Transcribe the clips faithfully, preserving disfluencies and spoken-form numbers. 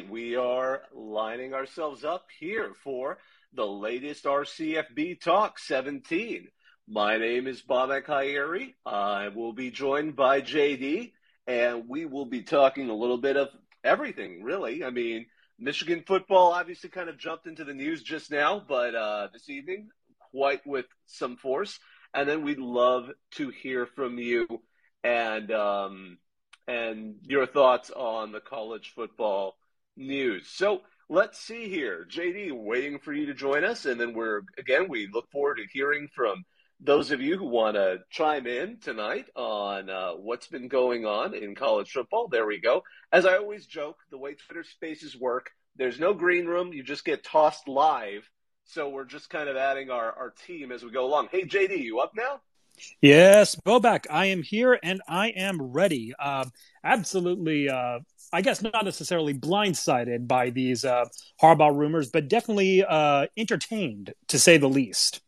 we are lining ourselves up here for the latest R C F B Talk seventeen. My name is Bob Akayeri. I will be joined by J D, and we will be talking a little bit of everything, really. I mean, Michigan football obviously kind of jumped into the news just now, but uh, this evening, quite with some force. And then we'd love to hear from you and um, and your thoughts on the college football news. So let's see here. J D, waiting for you to join us. And then we're, again, we look forward to hearing from those of you who want to chime in tonight on uh, what's been going on in college football. There we go. As I always joke, the way Twitter Spaces work, there's no green room. You just get tossed live. So we're just kind of adding our, our team as we go along. Hey, J D, you up now? Yes, Bobak, I am here and I am ready. Uh, absolutely, uh, I guess not necessarily blindsided by these uh, Harbaugh rumors, but definitely uh, entertained, to say the least.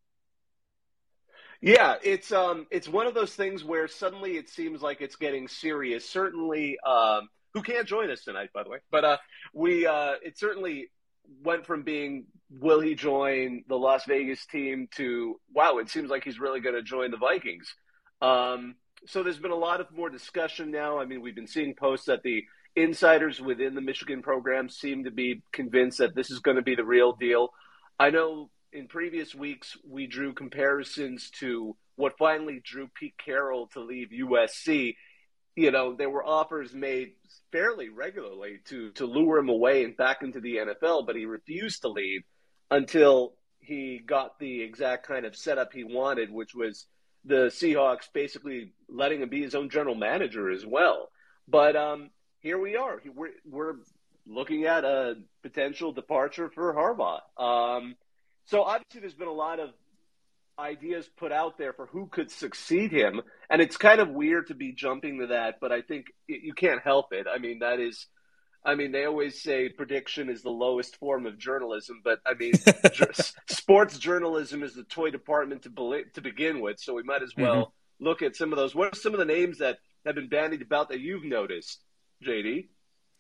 Yeah, it's um, it's one of those things where suddenly it seems like it's getting serious. Certainly, um, who can't join us tonight, by the way, but uh, we uh, it certainly went from being will he join the Las Vegas team to wow, it seems like he's really going to join the Vikings. Um, so there's been a lot of more discussion now. I mean, we've been seeing posts that the insiders within the Michigan program seem to be convinced that this is going to be the real deal. I know. In previous weeks, we drew comparisons to what finally drew Pete Carroll to leave U S C. You know, there were offers made fairly regularly to, to lure him away and back into the N F L, but he refused to leave until he got the exact kind of setup he wanted, which was the Seahawks basically letting him be his own general manager as well. But um, here we are. We're, we're looking at a potential departure for Harbaugh. Um, So obviously there's been a lot of ideas put out there for who could succeed him, and it's kind of weird to be jumping to that, but I think you can't help it. I mean, that is – I mean, they always say prediction is the lowest form of journalism, but, I mean, sports journalism is the toy department to, be- to begin with, so we might as well mm-hmm. look at some of those. What are some of the names that have been bandied about that you've noticed, J D?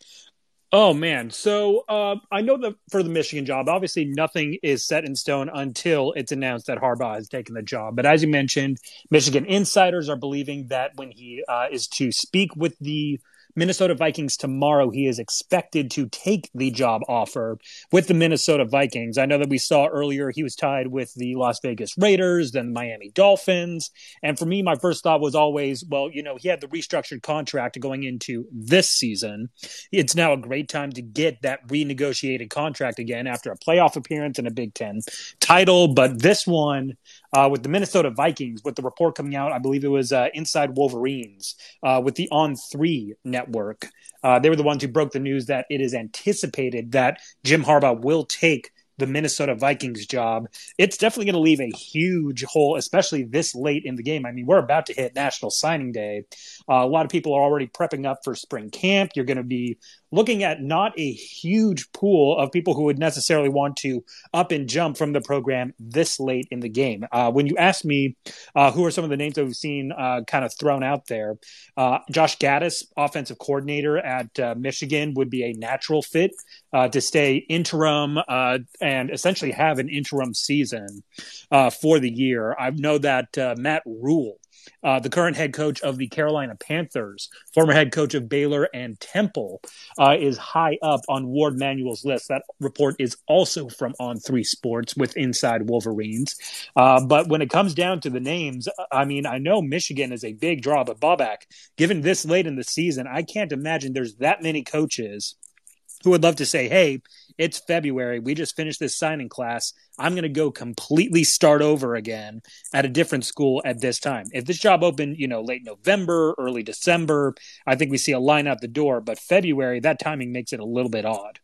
Oh, man. So uh, I know that for the Michigan job, obviously nothing is set in stone until it's announced that Harbaugh has taken the job. But as you mentioned, Michigan insiders are believing that when he uh, is to speak with the Minnesota Vikings tomorrow, he is expected to take the job offer with the Minnesota Vikings. I know that we saw earlier he was tied with the Las Vegas Raiders, then the Miami Dolphins. And for me, my first thought was always, well, you know, he had the restructured contract going into this season. It's now a great time to get that renegotiated contract again after a playoff appearance and a Big Ten title. But this one, uh, with the Minnesota Vikings, with the report coming out, I believe it was uh, Inside Wolverines, uh, with the On three network. Network. Uh, they were the ones who broke the news that it is anticipated that Jim Harbaugh will take the Minnesota Vikings job. It's definitely going to leave a huge hole, especially this late in the game. I mean, we're about to hit National Signing Day. Uh, a lot of people are already prepping up for spring camp. You're going to be looking at not a huge pool of people who would necessarily want to up and jump from the program this late in the game. Uh, when you ask me uh, who are some of the names that we've seen uh, kind of thrown out there, uh, Josh Gaddis, offensive coordinator at uh, Michigan, would be a natural fit uh, to stay interim uh, and essentially have an interim season uh, for the year. I know that uh, Matt Rule, Uh, the current head coach of the Carolina Panthers, former head coach of Baylor and Temple, uh, is high up on Ward Manuel's list. That report is also from On three Sports with Inside Wolverines. Uh, but when it comes down to the names, I mean, I know Michigan is a big draw, but Bobak, given this late in the season, I can't imagine there's that many coaches who would love to say, hey, it's February. We just finished this signing class. I'm going to go completely start over again at a different school at this time. If this job opened, you know, late November, early December, I think we see a line out the door. But February, that timing makes it a little bit odd.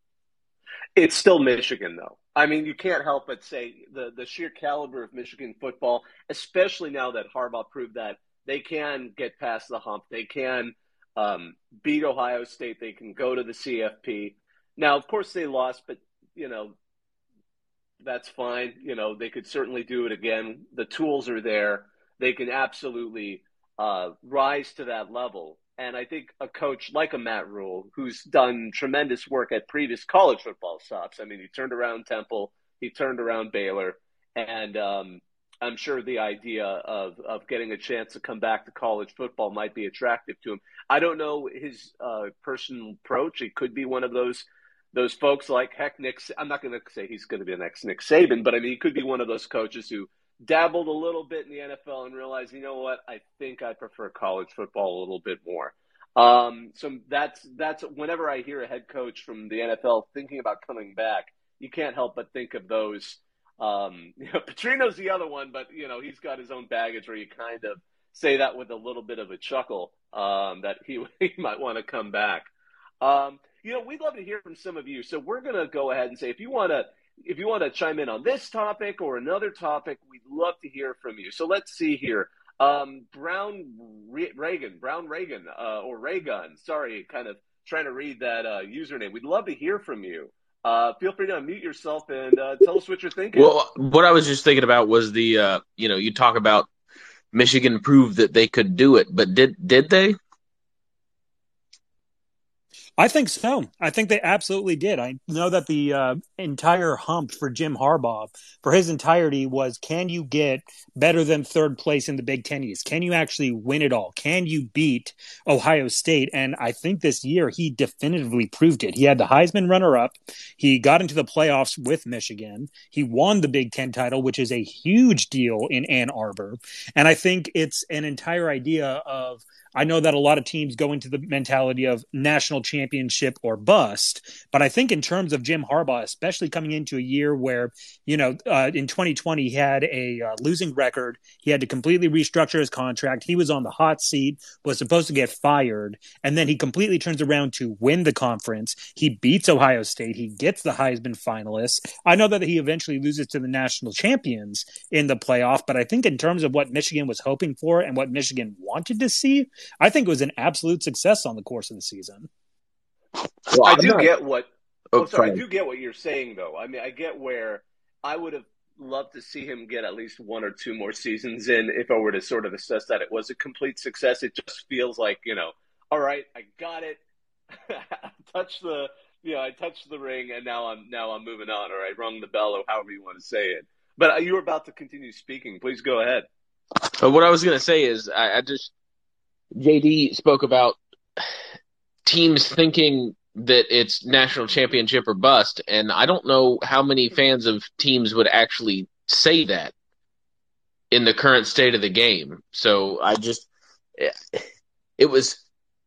It's still Michigan, though. I mean, you can't help but say the, the sheer caliber of Michigan football, especially now that Harbaugh proved that they can get past the hump. They can um, beat Ohio State. They can go to the C F P. Now, of course, they lost, but, you know, that's fine. You know, they could certainly do it again. The tools are there. They can absolutely uh, rise to that level. And I think a coach like a Matt Rule, who's done tremendous work at previous college football stops. I mean, he turned around Temple, he turned around Baylor, and um, I'm sure the idea of, of getting a chance to come back to college football might be attractive to him. I don't know his uh, personal approach. He could be one of those those folks like heck Nick. I'm not going to say he's going to be the next Nick Saban, but I mean he could be one of those coaches who dabbled a little bit in the N F L and realized, you know what, I think I prefer college football a little bit more. Um, so that's that's whenever I hear a head coach from the N F L thinking about coming back, you can't help but think of those. Um, you know, Petrino's the other one, but you know he's got his own baggage where you kind of say that with a little bit of a chuckle um, that he he might want to come back. Um, you know, we'd love to hear from some of you. So we're going to go ahead and say if you want to. If you want to chime in on this topic or another topic, we'd love to hear from you. So let's see here. Um, Brown Reagan, Brown Reagan, uh, or Raygun. Sorry, kind of trying to read that uh, username. We'd love to hear from you. Uh, feel free to unmute yourself and uh, tell us what you're thinking. Well, what I was just thinking about was the, uh, you know, you talk about Michigan proved that they could do it, but did did they? I think so. I think they absolutely did. I know that the uh, entire hump for Jim Harbaugh, for his entirety, was can you get better than third place in the Big Ten East? Can you actually win it all? Can you beat Ohio State? And I think this year he definitively proved it. He had the Heisman runner-up. He got into the playoffs with Michigan. He won the Big Ten title, which is a huge deal in Ann Arbor. And I think it's an entire idea of I know that a lot of teams go into the mentality of national championship or bust, but I think in terms of Jim Harbaugh, especially coming into a year where, you know, uh, in twenty twenty he had a uh, losing record, he had to completely restructure his contract, he was on the hot seat, was supposed to get fired, and then he completely turns around to win the conference. He beats Ohio State, he gets the Heisman finalists. I know that he eventually loses to the national champions in the playoff, but I think in terms of what Michigan was hoping for and what Michigan wanted to see, I think it was an absolute success on the course of the season. Well, I do not... get what. Oh, oh sorry, I do get what you're saying, though. I mean, I get where I would have loved to see him get at least one or two more seasons in. If I were to sort of assess that it was a complete success, it just feels like, you know, all right, I got it. touch the, you know, I touched the ring, and now I'm now I'm moving on, or I rung the bell, or however you want to say it. But you were about to continue speaking. Please go ahead. Uh, what I was going to say is, I, I just. J D spoke about teams thinking that it's national championship or bust, and I don't know how many fans of teams would actually say that in the current state of the game. So I just, it was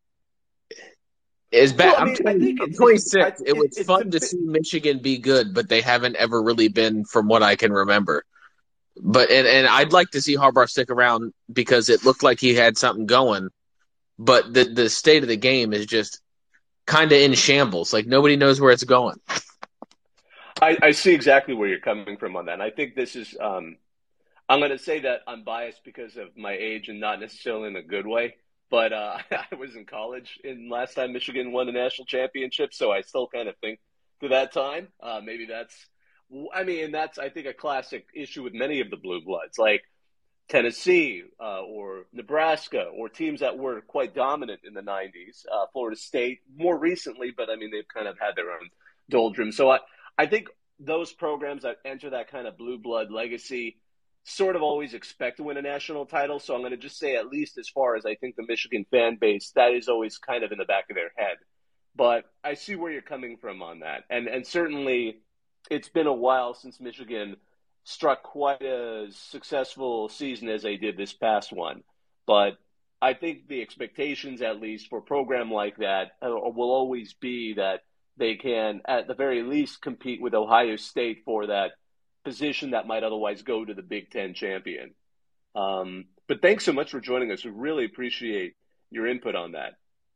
as bad. Well, I mean, I'm, twenty, I'm twenty-six. It, it was fun to see Michigan be good, but they haven't ever really been, from what I can remember. But and, and I'd like to see Harbaugh stick around because it looked like he had something going. But the the state of the game is just kind of in shambles. Like nobody knows where it's going. I, I see exactly where you're coming from on that. And I think this is um, – I'm going to say that I'm biased because of my age and not necessarily in a good way. But uh, I was in college in last time Michigan won the national championship, so I still kind of think to that time. Uh, maybe that's – I mean, that's, I think, a classic issue with many of the Blue Bloods. Like – Tennessee uh, or Nebraska or teams that were quite dominant in the nineties, uh, Florida State more recently, but I mean, they've kind of had their own doldrums. So I, I think those programs that enter that kind of blue blood legacy sort of always expect to win a national title. So I'm going to just say, at least as far as I think the Michigan fan base, that is always kind of in the back of their head. But I see where you're coming from on that. And, and certainly it's been a while since Michigan struck quite a successful season as they did this past one. But I think the expectations, at least for a program like that, uh, will always be that they can, at the very least, compete with Ohio State for that position that might otherwise go to the Big Ten champion. Um, but thanks so much for joining us. We really appreciate your input on that.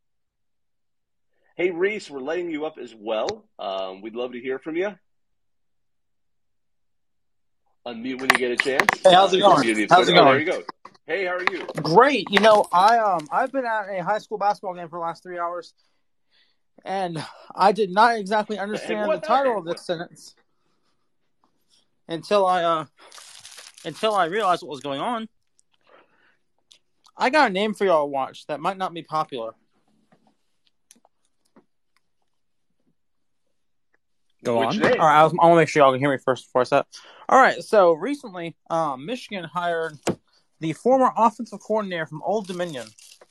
Hey, Reese, we're letting you up as well. Um, we'd love to hear from you. Unmute when you get a chance. Hey, how's it going? How's it going? Oh, there you go. Hey, how are you? Great. You know, I um I've been at a high school basketball game for the last three hours, and I did not exactly understand the title of this sentence until I uh until I realized what was going on. I got a name for y'all to watch that might not be popular, Go Which on. name? All right, I, was, I want to make sure y'all can hear me first before I start. All right, so recently, um, Michigan hired the former offensive coordinator from Old Dominion.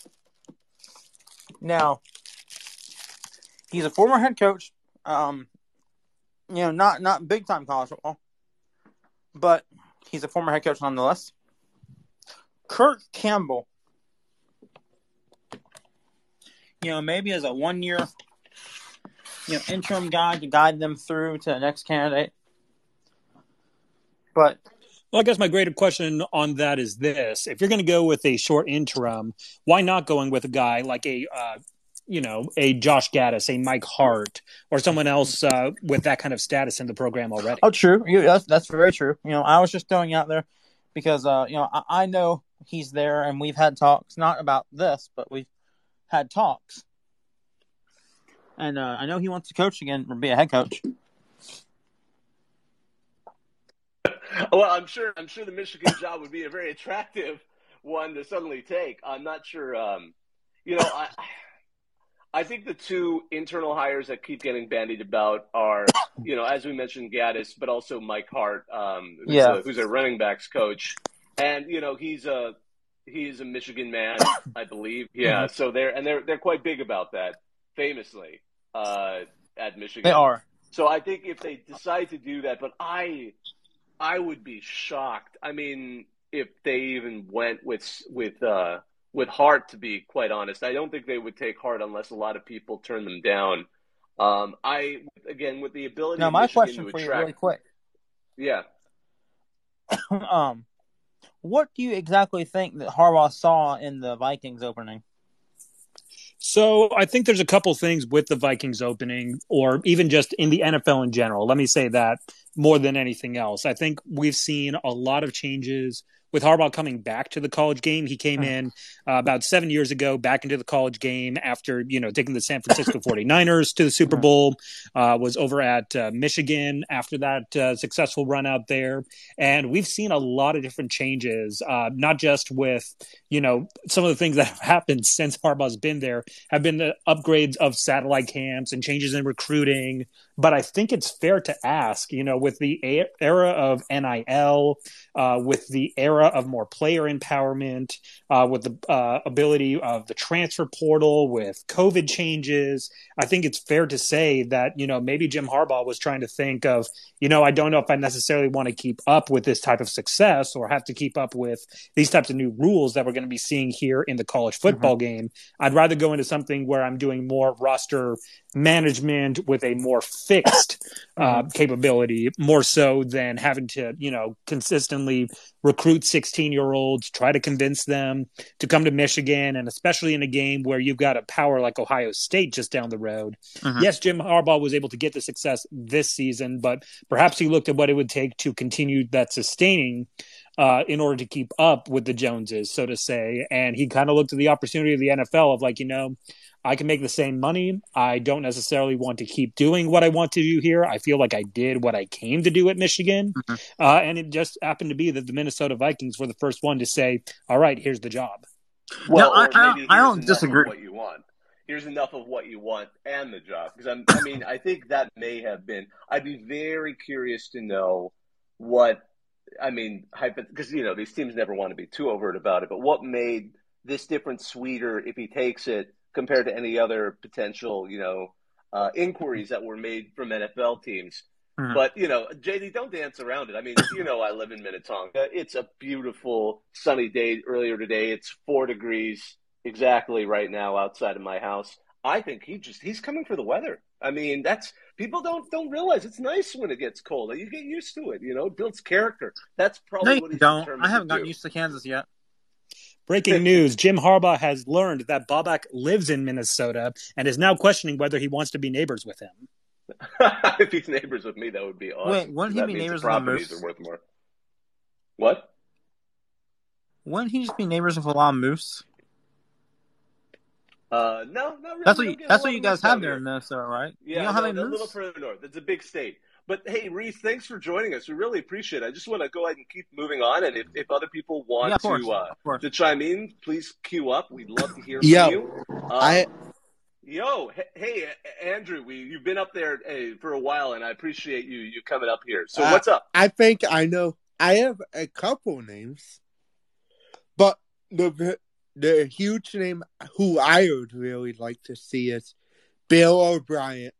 Now, he's a former head coach. Um, you know, not not big time college football, but he's a former head coach nonetheless. Kirk Campbell. You know, maybe as a one year, you know, interim guy to guide them through to the next candidate. But well, I guess my greater question on that is this: if you're going to go with a short interim, why not going with a guy like a, uh, you know, a Josh Gaddis, a Mike Hart, or someone else uh, with that kind of status in the program already? Oh, true. You, that's that's very true. You know, I was just throwing out there because uh, you know I, I know he's there, and we've had talks not about this, but we've had talks, and uh, I know he wants to coach again or be a head coach. Well, I'm sure. I'm sure the Michigan job would be a very attractive one to suddenly take. I'm not sure. Um, you know, I, I think the two internal hires that keep getting bandied about are, you know, as we mentioned, Gaddis, but also Mike Hart, um, who's, Yeah. a, who's a running backs coach, and you know, he's a he's a Michigan man, I believe. Yeah. Mm-hmm. So they're and they're they're quite big about that, famously, uh, at Michigan. They are. So I think if they decide to do that, but I. I would be shocked. I mean, if they even went with with uh, with Hart, to be quite honest, I don't think they would take Hart unless a lot of people turn them down. Um, I again with the ability. Now, of my Michigan question to for you, attract, really quick. Yeah. um, what do you exactly think that Harbaugh saw in the Vikings opening? So I think there's a couple things with the Vikings opening, or even just in the N F L in general. Let me say that more than anything else. I think we've seen a lot of changes with Harbaugh coming back to the college game. He came in uh, about seven years ago back into the college game after, you know, taking the San Francisco forty-niners to the Super Bowl, uh, was over at uh, Michigan after that uh, successful run out there. And we've seen a lot of different changes, uh, not just with, you know, some of the things that have happened since Harbaugh's been there have been the upgrades of satellite camps and changes in recruiting. But I think it's fair to ask, you know, with the era of N I L, uh, with the era of more player empowerment, uh, with the uh, ability of the transfer portal, with COVID changes, I think it's fair to say that, you know, maybe Jim Harbaugh was trying to think of, you know, I don't know if I necessarily want to keep up with this type of success or have to keep up with these types of new rules that we're going to be seeing here in the college football mm-hmm. game. I'd rather go into something where I'm doing more roster management with a more fixed uh, mm-hmm. capability, more so than having to, you know, consistently recruit sixteen-year-olds, try to convince them to come to Michigan, and especially in a game where you've got a power like Ohio State just down the road. Mm-hmm. Yes, Jim Harbaugh was able to get the success this season, but perhaps he looked at what it would take to continue that sustaining uh, in order to keep up with the Joneses, so to say. And he kind of looked at the opportunity of the N F L of like, you know, I can make the same money. I don't necessarily want to keep doing what I want to do here. I feel like I did what I came to do at Michigan. Mm-hmm. Uh, and it just happened to be that the Minnesota Vikings were the first one to say, all right, here's the job. Well, no, I, I, maybe I don't disagree. What you want. Here's enough of what you want and the job. Because I'm, I mean, I think that may have been, I'd be very curious to know what, I mean, because, you know, these teams never want to be too overt about it, but what made this difference sweeter if he takes it compared to any other potential, you know, uh, inquiries that were made from N F L teams. Mm-hmm. But, you know, J D, don't dance around it. I mean, you know, I live in Minnetonka. It's a beautiful sunny day earlier today. It's four degrees exactly right now outside of my house. I think he just, he's coming for the weather. I mean, that's, people don't, don't realize it's nice when it gets cold. You get used to it, you know, it builds character. That's probably no, what he's don't. determined I haven't to gotten do. used to Kansas yet. Breaking news, Jim Harbaugh has learned that Bobak lives in Minnesota and is now questioning whether he wants to be neighbors with him. If he's neighbors with me, that would be awesome. Wait, wouldn't he that be means neighbors the with the properties Moose? are worth more. What? Wouldn't he just be neighbors with a lot of moose? Uh, no, not really. That's what you, that's what you guys have there in Minnesota, right? Yeah, you don't no, have any a moose? little further north. It's a big state. But hey, Reese, thanks for joining us. We really appreciate it. I just want to go ahead and keep moving on. And if, if other people want yeah, course, to uh, to chime in, please queue up. We'd love to hear from yeah, you. Um, I Yo, hey, hey, Andrew, we you've been up there hey, for a while, and I appreciate you you coming up here. So Uh, what's up? I think I know. I have a couple names, but the the huge name who I would really like to see is Bill O'Brien.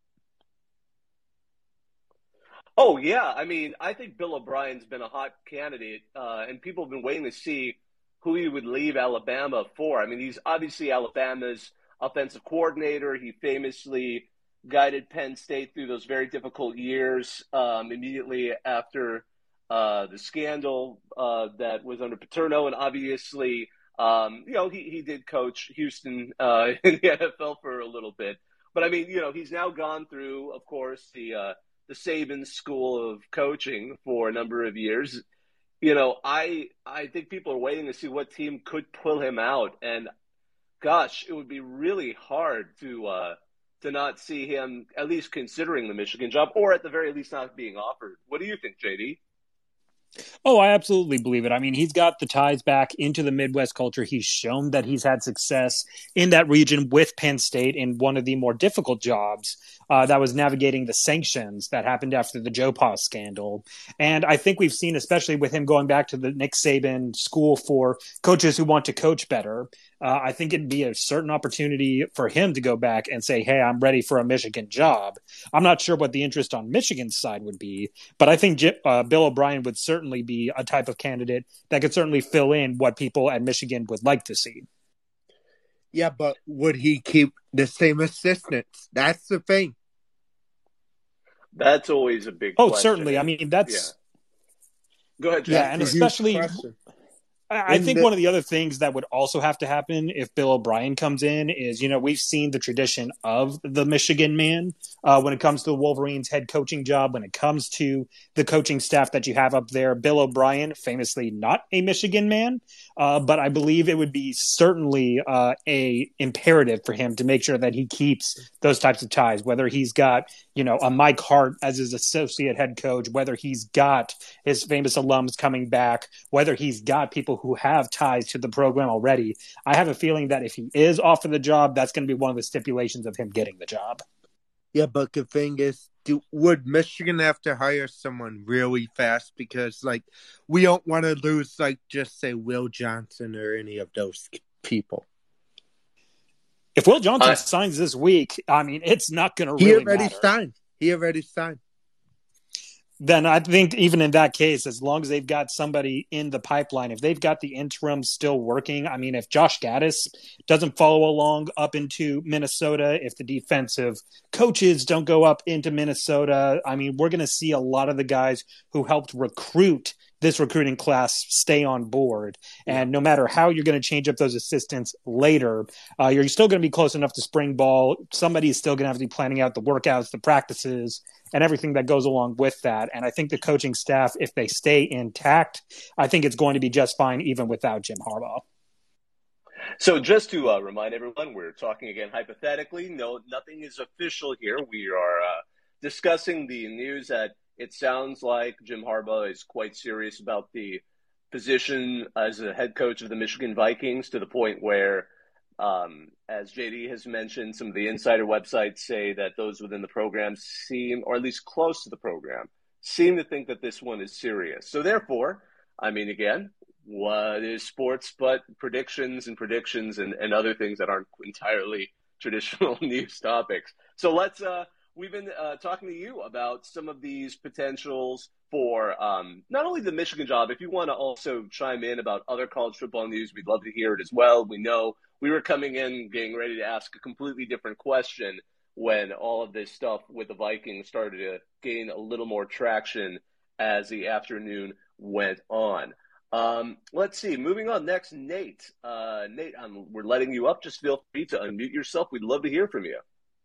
Oh yeah, I mean, I think Bill O'Brien's been a hot candidate, uh, and people have been waiting to see who he would leave Alabama for. I mean, he's obviously Alabama's offensive coordinator. He famously guided Penn State through those very difficult years um, immediately after uh, the scandal uh, that was under Paterno, and obviously, um, you know, he, he did coach Houston uh, in the N F L for a little bit. But I mean, you know, he's now gone through, of course, the uh, the Saban School of Coaching for a number of years. You know, I I think people are waiting to see what team could pull him out, and gosh, it would be really hard to uh, to not see him at least considering the Michigan job, or at the very least not being offered. What do you think, J D? Oh, I absolutely believe it. I mean, he's got the ties back into the Midwest culture. He's shown that he's had success in that region with Penn State in one of the more difficult jobs uh, that was navigating the sanctions that happened after the Joe Pa scandal. And I think we've seen, especially with him going back to the Nick Saban School for coaches who want to coach better, uh, I think it'd be a certain opportunity for him to go back and say, hey, I'm ready for a Michigan job. I'm not sure what the interest on Michigan's side would be, but I think uh, Bill O'Brien would certainly be a type of candidate that could certainly fill in what people at Michigan would like to see. Yeah, but would he keep the same assistants? That's the thing. That's always a big oh, question. certainly. I mean, that's yeah. Go ahead, Jeff. Yeah, and especially I think the, one of the other things that would also have to happen if Bill O'Brien comes in is, you know, we've seen the tradition of the Michigan man uh, when it comes to the Wolverines head coaching job, when it comes to the coaching staff that you have up there. Bill O'Brien, famously not a Michigan man, uh, but I believe it would be certainly uh, a imperative for him to make sure that he keeps those types of ties, whether he's got, you know, a Mike Hart as his associate head coach, whether he's got his famous alums coming back, whether he's got people who have ties to the program already. I have a feeling that if he is offered the job, that's going to be one of the stipulations of him getting the job. Yeah, but the thing is, do, would Michigan have to hire someone really fast? Because, like, we don't want to lose, like, just say Will Johnson or any of those people. If Will Johnson uh, signs this week, I mean, it's not going to he really already matter. signed. He already signed. Then I think even in that case, as long as they've got somebody in the pipeline, if they've got the interim still working, I mean, if Josh Gaddis doesn't follow along up into Minnesota, if the defensive coaches don't go up into Minnesota, I mean, we're going to see a lot of the guys who helped recruit this recruiting class stay on board. And no matter how you're going to change up those assistants later, uh, you're still going to be close enough to spring ball. Somebody's still going to have to be planning out the workouts, the practices, and everything that goes along with that. And I think the coaching staff, if they stay intact, I think it's going to be just fine even without Jim Harbaugh. So just to uh, remind everyone, we're talking again hypothetically. No, nothing is official here. We are uh, discussing the news that it sounds like Jim Harbaugh is quite serious about the position as a head coach of the Michigan Vikings, to the point where, um, as J D has mentioned, some of the insider websites say that those within the program seem, or at least close to the program, seem to think that this one is serious. So therefore, I mean, again, what is sports but predictions and predictions and, and other things that aren't entirely traditional news topics. So let's uh, – we've been uh, talking to you about some of these potentials for um, not only the Michigan job. If you want to also chime in about other college football news, we'd love to hear it as well. We know we were coming in getting ready to ask a completely different question when all of this stuff with the Vikings started to gain a little more traction as the afternoon went on. Um, let's see. Moving on next, Nate. Uh, Nate, um, we're letting you up. Just feel free to unmute yourself. We'd love to hear from you.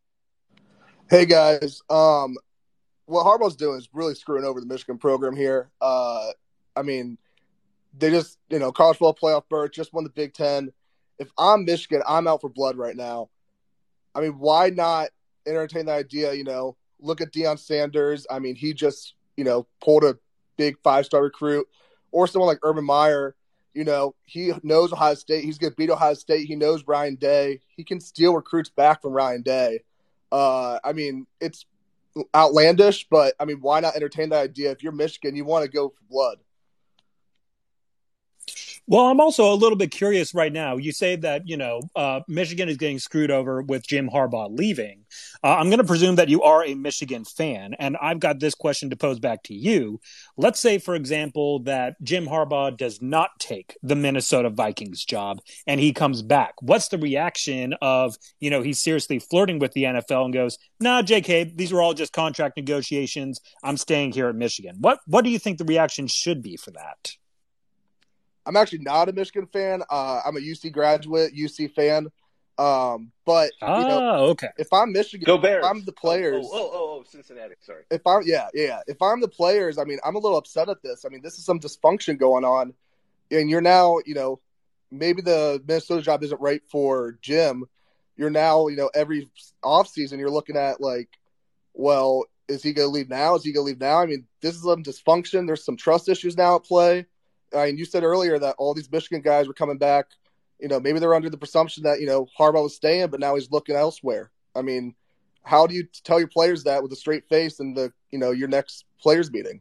Hey, guys. Um, what Harbaugh's doing is really screwing over the Michigan program here. Uh, I mean, they just, you know, college football playoff berth, just won the Big Ten. If I'm Michigan, I'm out for blood right now. I mean, why not entertain the idea, you know, look at Deion Sanders. I mean, he just, you know, pulled a big five-star recruit. Or someone like Urban Meyer, You know, he knows Ohio State. He's going to beat Ohio State. He knows Ryan Day. He can steal recruits back from Ryan Day. Uh, I mean, it's outlandish, but, I mean, why not entertain that idea? If you're Michigan, you want to go for blood. Well, I'm also a little bit curious right now. You say that, you know, uh, Michigan is getting screwed over with Jim Harbaugh leaving. Uh, I'm going to presume that you are a Michigan fan, and I've got this question to pose back to you. Let's say, for example, that Jim Harbaugh does not take the Minnesota Vikings job and he comes back. What's the reaction of, you know, he's seriously flirting with the N F L and goes, nah, J K, these were all just contract negotiations. I'm staying here at Michigan. What, what do you think the reaction should be for that? I'm actually not a Michigan fan. Uh, I'm a U C graduate, U C fan. Um, but oh, you know, okay. If I'm Michigan, Go Bears. If I'm the players. Oh, oh, oh, oh, Cincinnati. Sorry. If I'm, yeah, yeah. If I'm the players, I mean, I'm a little upset at this. I mean, this is some dysfunction going on, and you're now, you know, maybe the Minnesota job isn't right for Jim. You're now, you know, every offseason you're looking at like, well, is he going to leave now? Is he going to leave now? I mean, this is some dysfunction. There's some trust issues now at play. I mean, you said earlier that all these Michigan guys were coming back. You know, maybe they're under the presumption that, you know, Harbaugh was staying, but now he's looking elsewhere. I mean, how do you tell your players that with a straight face in the, you know, your next players meeting?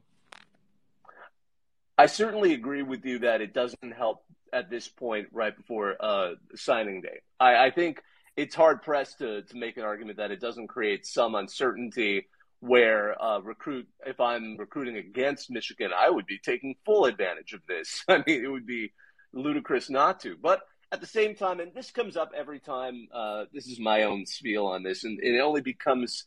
I certainly agree with you that it doesn't help at this point right before uh, signing day. I, I think it's hard-pressed to, to make an argument that it doesn't create some uncertainty where uh, recruit, if I'm recruiting against Michigan, I would be taking full advantage of this. I mean, it would be ludicrous not to. But at the same time, and this comes up every time, uh, this is my own spiel on this, and it only becomes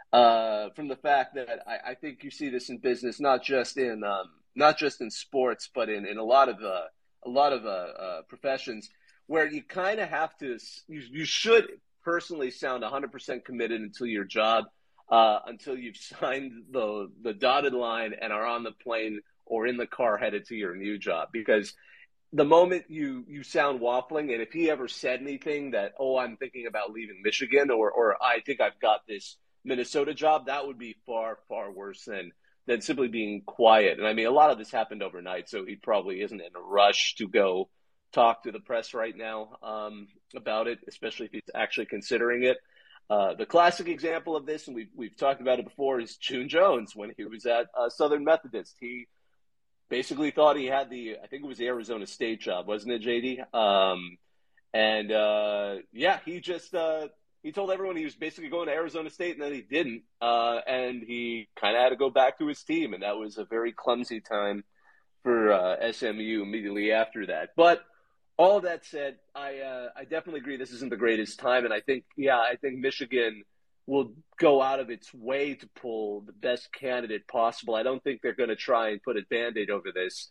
uh, from the fact that I, I think you see this in business, not just in um, not just in sports, but in, in a lot of uh, a lot of uh, uh, professions, where you kind of have to, you, you should personally sound one hundred percent committed until your job. Uh, until you've signed the the dotted line and are on the plane or in the car headed to your new job. Because the moment you, you sound waffling, and if he ever said anything that, oh, I'm thinking about leaving Michigan or, or I think I've got this Minnesota job, that would be far, far worse than, than simply being quiet. And I mean, a lot of this happened overnight, so he probably isn't in a rush to go talk to the press right now um, about it, especially if he's actually considering it. Uh, the classic example of this, and we've, we've talked about it before, is June Jones when he was at uh, Southern Methodist. He basically thought he had the, I think it was the Arizona State job, wasn't it, J D? Um, and, uh, yeah, he just uh, he told everyone he was basically going to Arizona State, and then he didn't. Uh, and he kind of had to go back to his team, and that was a very clumsy time for uh, S M U immediately after that. But all of that said, I uh, I definitely agree this isn't the greatest time, and I think, yeah, I think Michigan will go out of its way to pull the best candidate possible. I don't think they're going to try and put a Band-Aid over this.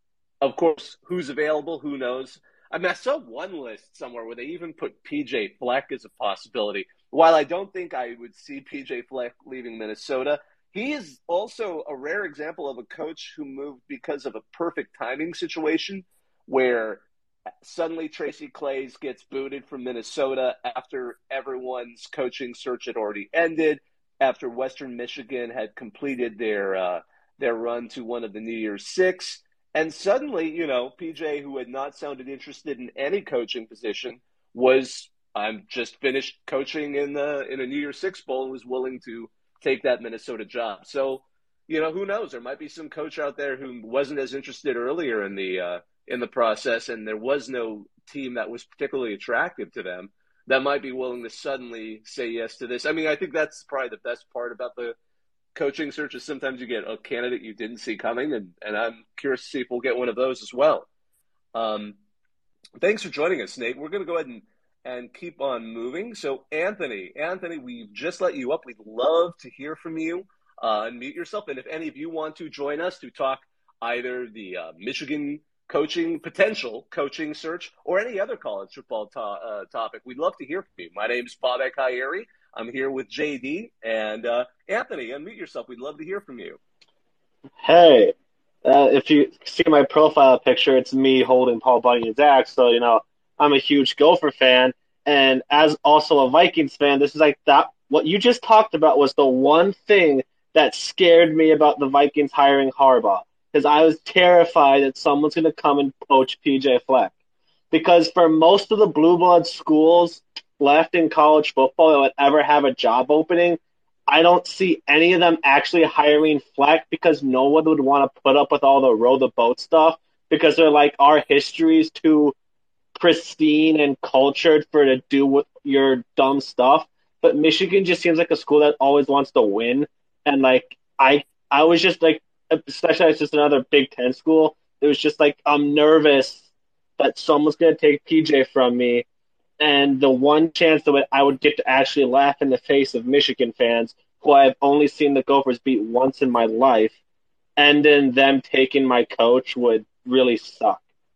Of course, who's available, who knows? I mean, I saw one list somewhere where they even put P J Fleck as a possibility. While I don't think I would see P J Fleck leaving Minnesota, he is also a rare example of a coach who moved because of a perfect timing situation where suddenly Tracy Claeys gets booted from Minnesota after everyone's coaching search had already ended, after Western Michigan had completed their uh, their run to one of the New Year's Six. And suddenly, you know, P J, who had not sounded interested in any coaching position, was I'm just finished coaching in the in a New Year's Six bowl and was willing to take that Minnesota job. So, you know, who knows? There might be some coach out there who wasn't as interested earlier in the uh, in the process, and there was no team that was particularly attractive to them that might be willing to suddenly say yes to this. I mean, I think that's probably the best part about the coaching search is sometimes you get a candidate you didn't see coming, and, and I'm curious to see if we'll get one of those as well. Um, thanks for joining us, Nate. We're going to go ahead and, and keep on moving. So, Anthony, Anthony, we've just let you up. We'd love to hear from you. Uh, and mute yourself. And if any of you want to join us to talk either the uh, Michigan coaching, potential coaching search, or any other college football to- uh, topic, we'd love to hear from you. My name's Bobak Hayeri. I'm here with J D. And uh, Anthony, unmute yourself. We'd love to hear from you. Hey, uh, if you see my profile picture, it's me holding Paul Bunyan's axe. So, you know, I'm a huge Gopher fan. And as also a Vikings fan, this is like that. What you just talked about was the one thing that scared me about the Vikings hiring Harbaugh. because I was terrified that someone's going to come and poach P J Fleck. Because for most of the blue blood schools left in college football that would ever have a job opening, I don't see any of them actually hiring Fleck because no one would want to put up with all the row the boat stuff because they're like, our history is too pristine and cultured for to do with your dumb stuff. But Michigan just seems like a school that always wants to win. And like I I was just like, especially as just another Big Ten school, it was just like I'm nervous that someone's going to take P J from me. And the one chance that I would get to actually laugh in the face of Michigan fans, who I've only seen the Gophers beat once in my life, and then them taking my coach would really suck.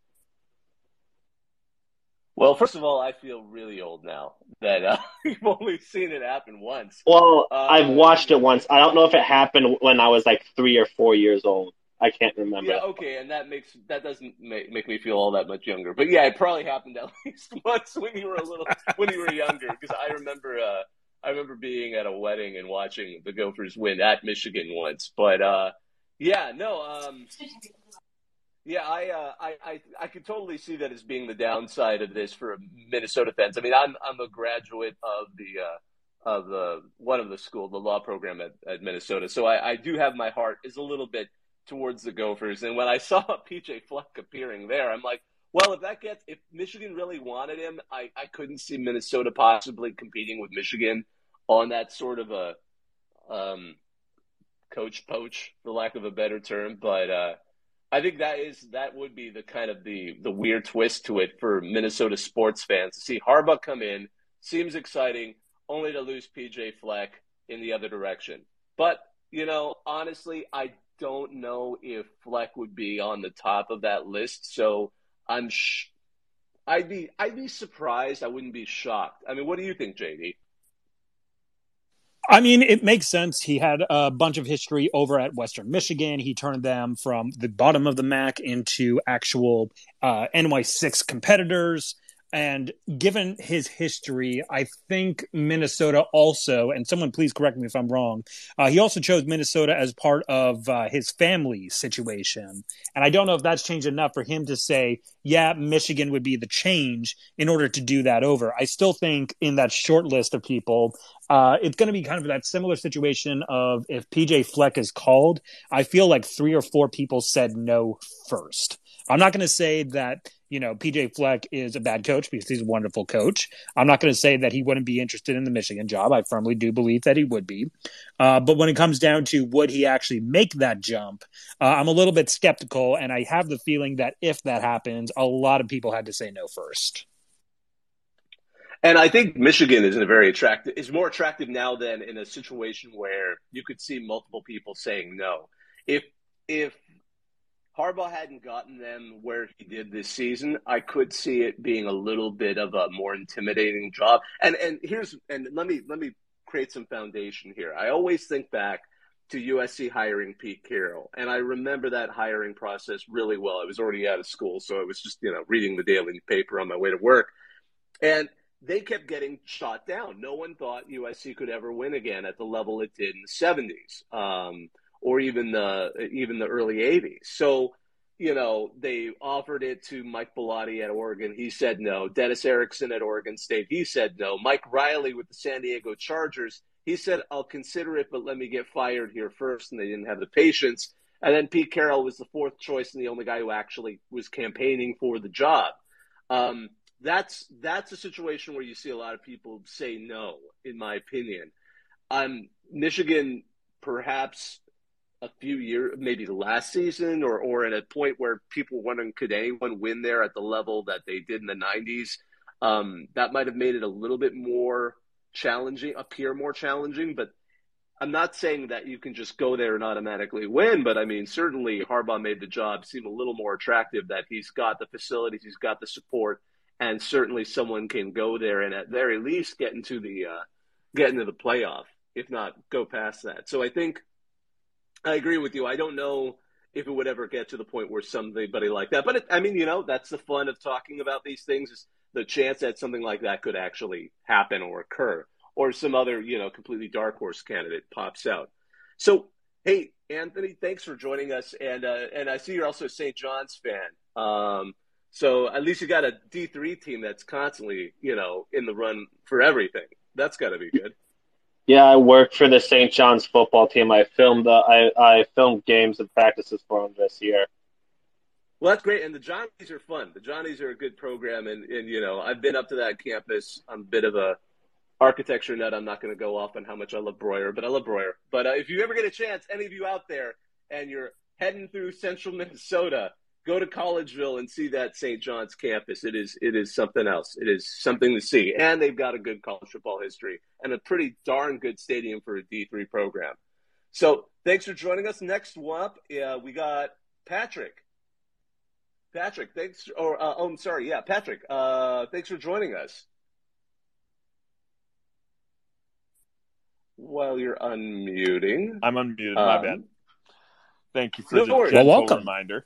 Well, first of all, I feel really old now that uh, we've only seen it happen once. Well, uh, I've watched it once. I don't know if it happened when I was like three or four years old. I can't remember. Yeah, okay, and that makes that doesn't make, make me feel all that much younger. But yeah, it probably happened at least once when you were a little when you were younger. Because I remember uh, I remember being at a wedding and watching the Gophers win at Michigan once. But uh, yeah, no, um, yeah, I, uh, I I I could totally see that as being the downside of this for Minnesota fans. I mean, I'm I'm a graduate of the uh, of the one of the school, the law program at, at Minnesota, so I, I do have my heart is a little bit towards the Gophers. And when I saw P J Fleck appearing there, I'm like, well, if that gets, if Michigan really wanted him, I, I couldn't see Minnesota possibly competing with Michigan on that sort of a um, coach poach, for lack of a better term. But uh, I think that is, that would be the kind of the, the weird twist to it for Minnesota sports fans to see Harbaugh come in, seems exciting, only to lose P J Fleck in the other direction. But, you know, honestly, I don't know if Fleck would be on the top of that list. So I'm, sh- I'd be, I'd be surprised. I wouldn't be shocked. I mean, what do you think, J D? I mean, it makes sense. He had a bunch of history over at Western Michigan. He turned them from the bottom of the M A C into actual uh, N Y six competitors. And given his history, I think Minnesota also, and someone please correct me if I'm wrong, uh, he also chose Minnesota as part of uh, his family situation. And I don't know if that's changed enough for him to say, yeah, Michigan would be the change in order to do that over. I still think in that short list of people, uh, it's going to be kind of that similar situation of if P J Fleck is called, I feel like three or four people said no first. I'm not going to say that, you know, P J Fleck is a bad coach because he's a wonderful coach. I'm not going to say that he wouldn't be interested in the Michigan job. I firmly do believe that he would be. Uh, but when it comes down to would he actually make that jump, uh, I'm a little bit skeptical. And I have the feeling that if that happens, a lot of people had to say no first. And I think Michigan is in a very attractive, is more attractive now than in a situation where you could see multiple people saying no. If, if, Harbaugh hadn't gotten them where he did this season, I could see it being a little bit of a more intimidating job. And and here's and let me let me create some foundation here. I always think back to U S C hiring Pete Carroll, and I remember that hiring process really well. I was already out of school, so I was just, you know, reading the daily paper on my way to work. And they kept getting shot down. No one thought U S C could ever win again at the level it did in the seventies. Um or even the even the early eighties. So, you know, they offered it to Mike Bellotti at Oregon. He said no. Dennis Erickson at Oregon State, he said no. Mike Riley with the San Diego Chargers, he said, I'll consider it, but let me get fired here first. And they didn't have the patience. And then Pete Carroll was the fourth choice and the only guy who actually was campaigning for the job. Um, that's that's a situation where you see a lot of people say no, in my opinion. Um, Michigan, perhaps a few years, maybe last season, or or at a point where people wondering could anyone win there at the level that they did in the nineties. Um, that might have made it a little bit more challenging, appear more challenging. But I'm not saying that you can just go there and automatically win. But I mean, certainly Harbaugh made the job seem a little more attractive. That he's got the facilities, he's got the support, and certainly someone can go there and at very least get into the uh, get into the playoff, if not go past that. So I think. I agree with you. I don't know if it would ever get to the point where somebody like that. But, it, I mean, you know, that's the fun of talking about these things is the chance that something like that could actually happen or occur. Or some other, you know, completely dark horse candidate pops out. So Hey, Anthony, thanks for joining us. And uh, and I see you're also a Saint John's fan. Um, so at least you got a D three team that's constantly, you know, in the run for everything. That's got to be good. Yeah, I work for the Saint John's football team. I filmed uh, I I filmed games and practices for them this year. Well, that's great. And the Johnnies are fun. The Johnnies are a good program. And, and you know, I've been up to that campus. I'm a bit of a architecture nut. I'm not going to go off on how much I love Breuer, but I love Breuer. But uh, if you ever get a chance, any of you out there, and you're heading through central Minnesota, go to Collegeville and see that Saint John's campus. It is it is something else. It is something to see. And they've got a good college football history and a pretty darn good stadium for a D three program. So thanks for joining us. Next one up, uh, we got Patrick. Patrick, thanks. Or uh, oh, I'm sorry. Yeah, Patrick. Uh, thanks for joining us. While you're unmuting. I'm unmuted, my um, bad. Thank you for no the worries. gentle Well, welcome. reminder.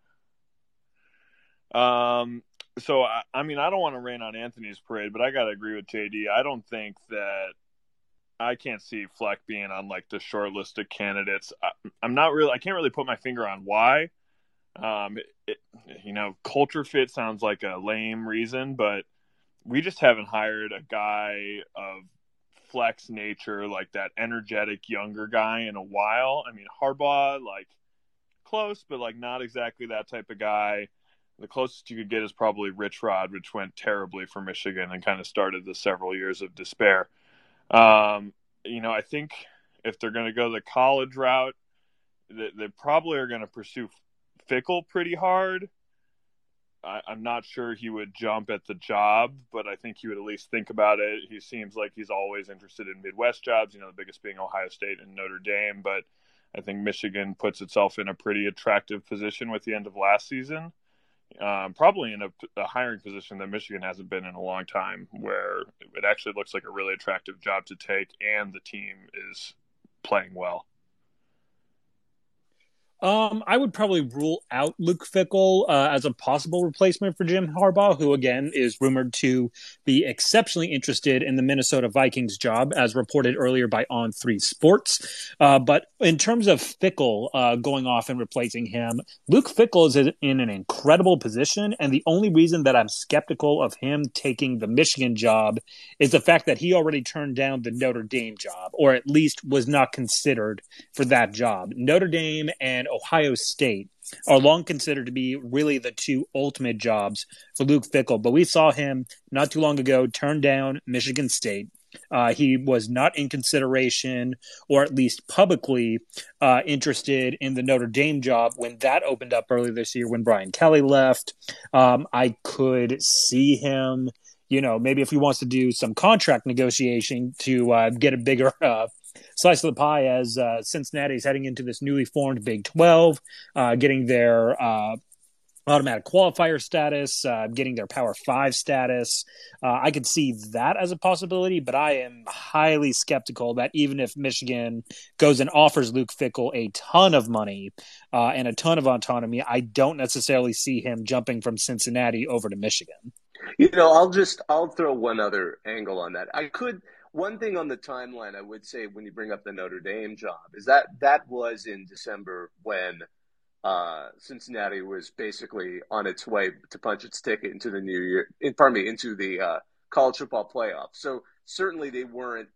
Um, so, I, I mean, I don't want to rain on Anthony's parade, but I got to agree with J D. I don't think that I can't see Fleck being on, like, the short list of candidates. I, I'm not really – I can't really put my finger on why. Um, it, it, you know, culture fit sounds like a lame reason, but we just haven't hired a guy of – Flex nature, like that energetic younger guy in a while. I mean, Harbaugh, like close, but like not exactly that type of guy. The closest you could get is probably Rich Rod, which went terribly for Michigan and kind of started the several years of despair. Um, you know, I think if they're going to go the college route, they, they probably are going to pursue Fickle pretty hard. I, I'm not sure he would jump at the job, but I think he would at least think about it. He seems like he's always interested in Midwest jobs, you know, the biggest being Ohio State and Notre Dame. But I think Michigan puts itself in a pretty attractive position with the end of last season, um, probably in a, a hiring position that Michigan hasn't been in a long time, where it actually looks like a really attractive job to take, and the team is playing well. Um, I would probably rule out Luke Fickell uh, as a possible replacement for Jim Harbaugh, who again is rumored to be exceptionally interested in the Minnesota Vikings job, as reported earlier by On three Sports. Uh, but in terms of Fickell uh, going off and replacing him, Luke Fickell is in an incredible position, and the only reason that I'm skeptical of him taking the Michigan job is the fact that he already turned down the Notre Dame job, or at least was not considered for that job. Notre Dame and Ohio State are long considered to be really the two ultimate jobs for Luke Fickell, but we saw him not too long ago turn down Michigan State. Uh, he was not in consideration, or at least publicly uh, interested in the Notre Dame job when that opened up earlier this year when Brian Kelly left. Um, I could see him, you know, maybe if he wants to do some contract negotiation to uh, get a bigger uh, slice of the pie as uh, Cincinnati is heading into this newly formed Big twelve, uh, getting their uh, automatic qualifier status, uh, getting their Power five status. Uh, I could see that as a possibility, but I am highly skeptical that even if Michigan goes and offers Luke Fickell a ton of money uh, and a ton of autonomy, I don't necessarily see him jumping from Cincinnati over to Michigan. You know, I'll just I'll throw one other angle on that. I could one thing on the timeline I would say when you bring up the Notre Dame job is that that was in December when uh, Cincinnati was basically on its way to punch its ticket into the new year. In, pardon me, into the uh, college football playoff. So certainly they weren't.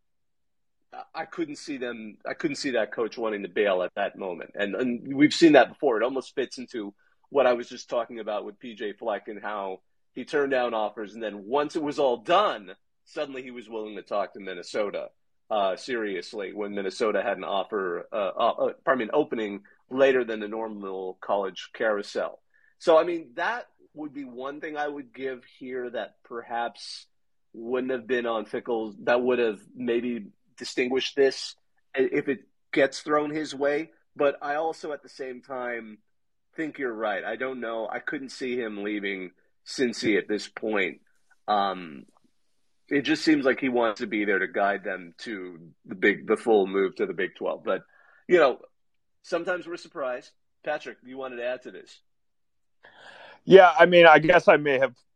I couldn't see them. I couldn't see that coach wanting to bail at that moment, and and we've seen that before. It almost fits into what I was just talking about with P J Fleck and how he turned down offers, and then once it was all done, suddenly he was willing to talk to Minnesota uh, seriously when Minnesota had an offer, uh, uh, pardon me, an opening later than the normal college carousel. So, I mean, that would be one thing I would give here that perhaps wouldn't have been on Fickell, that would have maybe distinguished this if it gets thrown his way. But I also, at the same time, think you're right. I don't know. I couldn't see him leaving Cincy at this point. Um, it just seems like he wants to be there to guide them to the big, the full move to the Big twelve. But, you know, sometimes we're surprised. Patrick, you wanted to add to this? Yeah, I mean, I guess I may have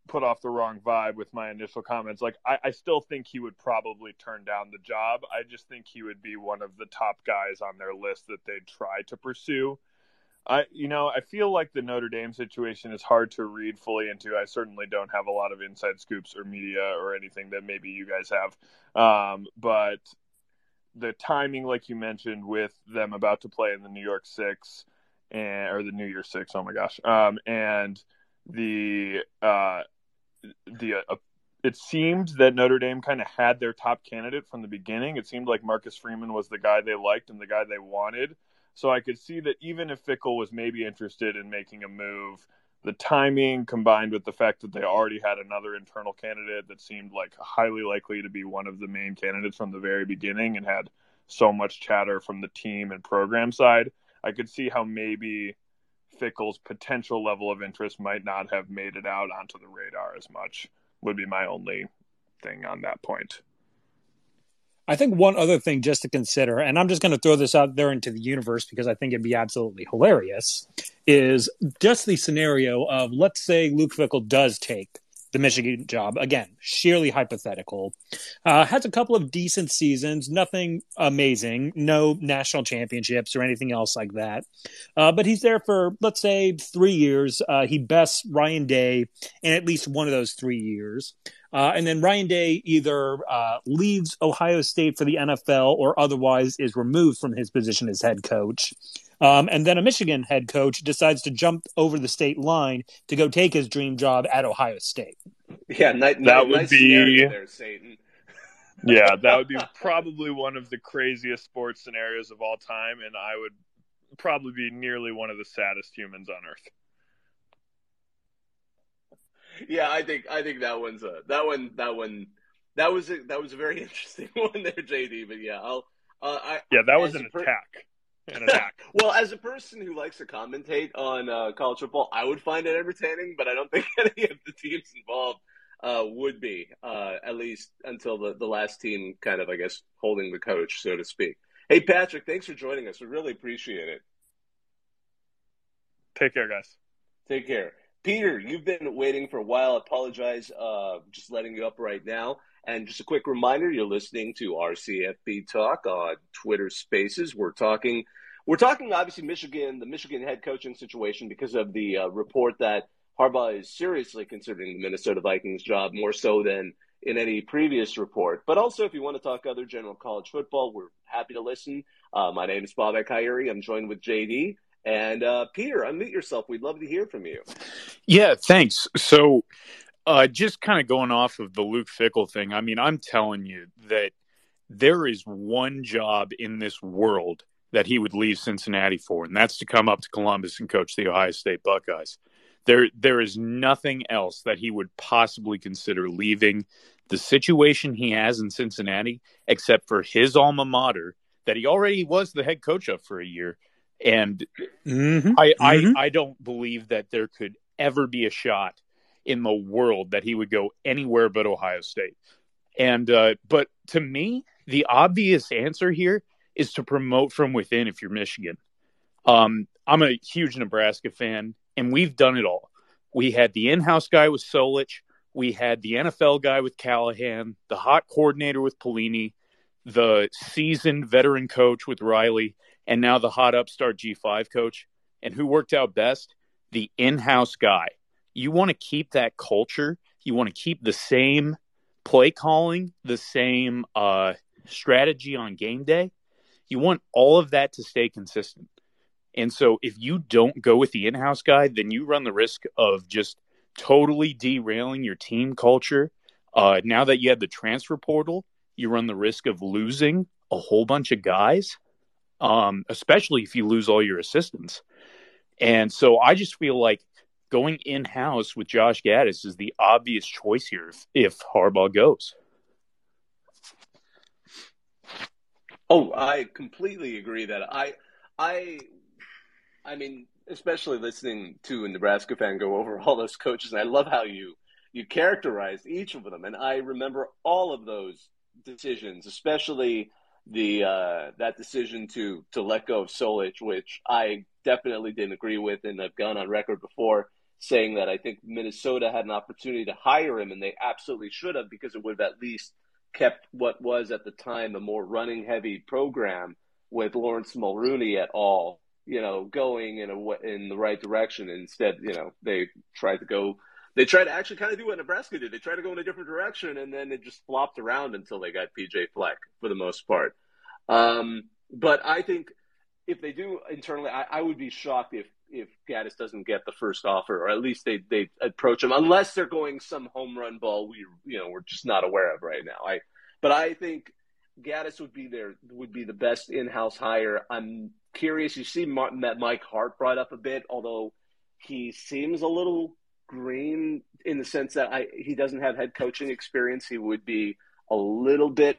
put off the wrong vibe with my initial comments. Like, I, I still think he would probably turn down the job. I just think he would be one of the top guys on their list that they'd try to pursue. I, you know, I feel like the Notre Dame situation is hard to read fully into. I certainly don't have a lot of inside scoops or media or anything that maybe you guys have. Um, but the timing, like you mentioned, with them about to play in the New York Six and or the New Year Six, oh my gosh, um, and the uh, the uh, it seemed that Notre Dame kind of had their top candidate from the beginning. It seemed like Marcus Freeman was the guy they liked and the guy they wanted. So I could see that even if Fickell was maybe interested in making a move, the timing combined with the fact that they already had another internal candidate that seemed like highly likely to be one of the main candidates from the very beginning and had so much chatter from the team and program side, I could see how maybe Fickell's potential level of interest might not have made it out onto the radar as much, would be my only thing on that point. I think one other thing just to consider, and I'm just going to throw this out there into the universe because I think it'd be absolutely hilarious, is just the scenario of, let's say Luke Fickell does take the Michigan job. Again, sheerly hypothetical. Uh, has a couple of decent seasons, nothing amazing, no national championships or anything else like that. Uh, but he's there for, let's say, three years. Uh, he bests Ryan Day in at least one of those three years. Uh, and then Ryan Day either uh, leaves Ohio State for the N F L or otherwise is removed from his position as head coach. Um, and then a Michigan head coach decides to jump over the state line to go take his dream job at Ohio State. Yeah, nice, that would nice be there, Satan. Yeah, that would be probably one of the craziest sports scenarios of all time, and I would probably be nearly one of the saddest humans on earth. Yeah, I think I think that one's a that one that one that was a, that was a very interesting one there, J D. But yeah, I'll uh, I yeah that was an per- attack, an attack. Well, as a person who likes to commentate on uh, college football, I would find it entertaining, but I don't think any of the teams involved uh, would be, uh, at least until the the last team kind of, I guess, holding the coach, so to speak. Hey, Patrick, thanks for joining us. We really appreciate it. Take care, guys. Take care. Peter, you've been waiting for a while. I apologize, uh, just letting you up right now. And just a quick reminder, you're listening to R C F B Talk on Twitter Spaces. We're talking, we're talking obviously Michigan, the Michigan head coaching situation because of the uh, report that Harbaugh is seriously considering the Minnesota Vikings job more so than in any previous report. But also, if you want to talk other general college football, we're happy to listen. Uh, my name is Bobak Kyrie. I'm joined with J D. And uh, Peter, unmute yourself. We'd love to hear from you. Yeah, thanks. So uh, just kind of going off of the Luke Fickell thing, I mean, I'm telling you that there is one job in this world that he would leave Cincinnati for, and that's to come up to Columbus and coach the Ohio State Buckeyes. There, there is nothing else that he would possibly consider leaving the situation he has in Cincinnati, except for his alma mater that he already was the head coach of for a year. And mm-hmm. I, mm-hmm. I, I don't believe that there could ever be a shot in the world that he would go anywhere but Ohio State. And uh, but to me, the obvious answer here is to promote from within if you're Michigan. Um, I'm a huge Nebraska fan, and we've done it all. We had the in-house guy with Solich. We had the N F L guy with Callahan, the hot coordinator with Pelini, the seasoned veteran coach with Riley, and now the hot upstart G five coach. And who worked out best? The in-house guy. You want to keep that culture. You want to keep the same play calling, the same uh, strategy on game day. You want all of that to stay consistent. And so if you don't go with the in-house guy, then you run the risk of just totally derailing your team culture. Uh, now that you have the transfer portal, you run the risk of losing a whole bunch of guys. Um, especially if you lose all your assistants. And so I just feel like going in-house with Josh Gaddis is the obvious choice here if, if Harbaugh goes. Oh, I completely agree that I, I, I mean, especially listening to a Nebraska fan go over all those coaches, and I love how you, you characterized each of them. And I remember all of those decisions, especially the uh, that decision to to let go of Solich, which I definitely didn't agree with, and I've gone on record before saying that I think Minnesota had an opportunity to hire him, and they absolutely should have, because it would have at least kept what was at the time a more running-heavy program with Lawrence Mulrooney et al., you know, going in a in the right direction. Instead, you know, they tried to go. They tried to actually kind of do what Nebraska did. They tried to go in a different direction, and then it just flopped around until they got P J Fleck for the most part. Um, but I think if they do internally, I, I would be shocked if if Gaddis doesn't get the first offer, or at least they they approach him, unless they're going some home run ball we you know we're just not aware of right now. I but I think Gaddis would be there would be the best in-house hire. I'm curious. You see Martin, that Mike Hart brought up a bit, although he seems a little green in the sense that I he doesn't have head coaching experience. He would be a little bit.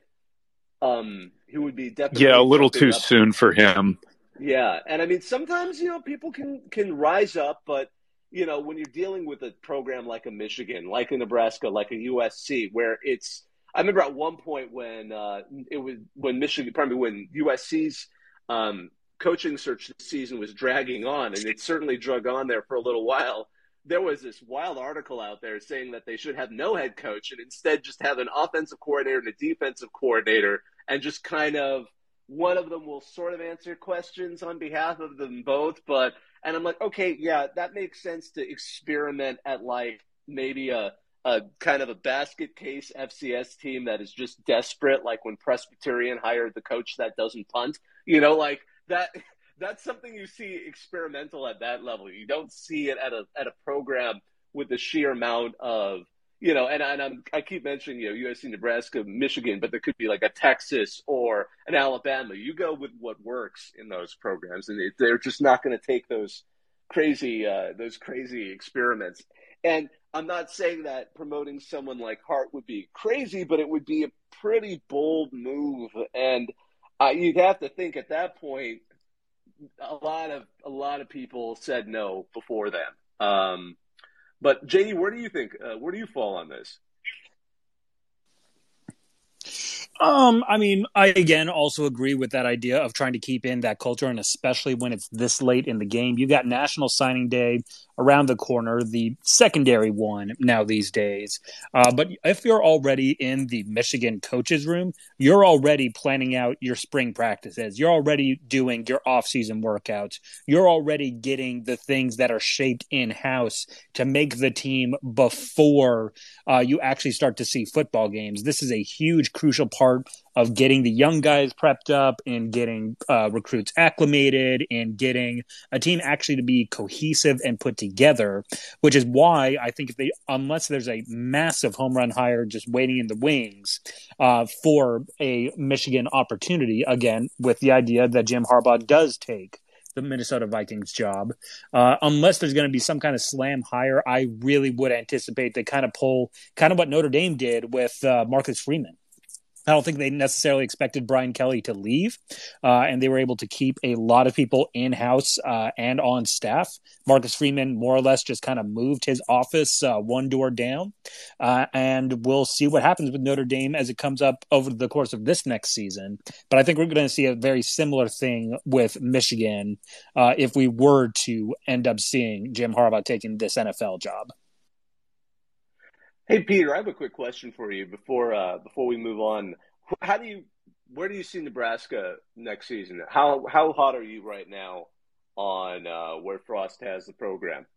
Um, he would be definitely yeah, a little too up. soon for him. Yeah, and I mean, sometimes, you know, people can, can rise up, but, you know, when you're dealing with a program like a Michigan, like a Nebraska, like a U S C, where it's – I remember at one point when uh, it was – when Michigan – pardon me, when U S C's um, coaching search this season was dragging on, and it certainly drug on there for a little while, there was this wild article out there saying that they should have no head coach and instead just have an offensive coordinator and a defensive coordinator, and just kind of – one of them will sort of answer questions on behalf of them both. But, and I'm like, okay, yeah, that makes sense to experiment at like maybe a, a kind of a basket case F C S team that is just desperate, like when Presbyterian hired the coach that doesn't punt, you know, like that. That's something you see experimental at that level. You don't see it at a at a program with the sheer amount of, you know, and, and I'm, I keep mentioning, you know, U S C, Nebraska, Michigan, but there could be like a Texas or an Alabama. You go with what works in those programs, and it, they're just not going to take those crazy, uh, those crazy experiments. And I'm not saying that promoting someone like Hart would be crazy, but it would be a pretty bold move. And uh, you'd have to think at that point, a lot of a lot of people said no before then. Um, But J D, where do you think? Uh, where do you fall on this? Um, I mean, I again also agree with that idea of trying to keep in that culture, and especially when it's this late in the game. You got National Signing Day around the corner, the secondary one now these days. Uh, but if you're already in the Michigan coaches room, you're already planning out your spring practices. You're already doing your off-season workouts. You're already getting the things that are shaped in-house to make the team before uh, you actually start to see football games. This is a huge, crucial part of getting the young guys prepped up and getting uh, recruits acclimated and getting a team actually to be cohesive and put together, which is why I think if they, unless there's a massive home run hire just waiting in the wings uh, for a Michigan opportunity, again, with the idea that Jim Harbaugh does take the Minnesota Vikings job, uh, unless there's going to be some kind of slam hire, I really would anticipate they kind of pull kind of what Notre Dame did with uh, Marcus Freeman. I don't think they necessarily expected Brian Kelly to leave, uh, and they were able to keep a lot of people in-house uh, and on staff. Marcus Freeman more or less just kind of moved his office uh, one door down, uh, and we'll see what happens with Notre Dame as it comes up over the course of this next season. But I think we're going to see a very similar thing with Michigan uh, if we were to end up seeing Jim Harbaugh taking this N F L job. Hey, Peter, I have a quick question for you before uh, before we move on. How do you, where do you see Nebraska next season? How how hot are you right now on uh, where Frost has the program?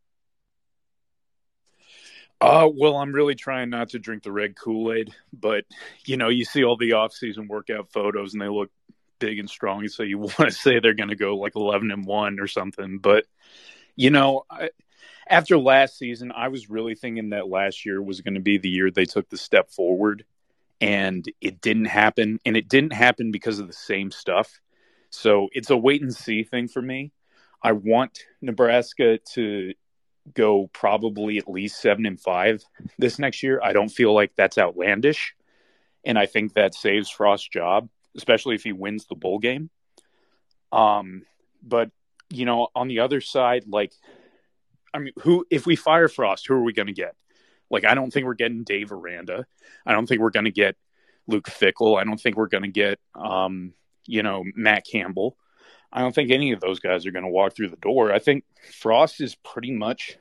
Uh, well, I'm really trying not to drink the red Kool-Aid, but you know, you see all the off-season workout photos, and they look big and strong, so you want to say they're going to go like eleven and one or something. But you know, I, after last season, I was really thinking that last year was going to be the year they took the step forward, and it didn't happen. And it didn't happen because of the same stuff. So it's a wait and see thing for me. I want Nebraska to go probably at least seven and five this next year. I don't feel like that's outlandish. And I think that saves Frost's job, especially if he wins the bowl game. Um, but, you know, on the other side, like, I mean, who, if we fire Frost, who are we going to get? Like, I don't think we're getting Dave Aranda. I don't think we're going to get Luke Fickell. I don't think we're going to get, um, you know, Matt Campbell. I don't think any of those guys are going to walk through the door. I think Frost is pretty much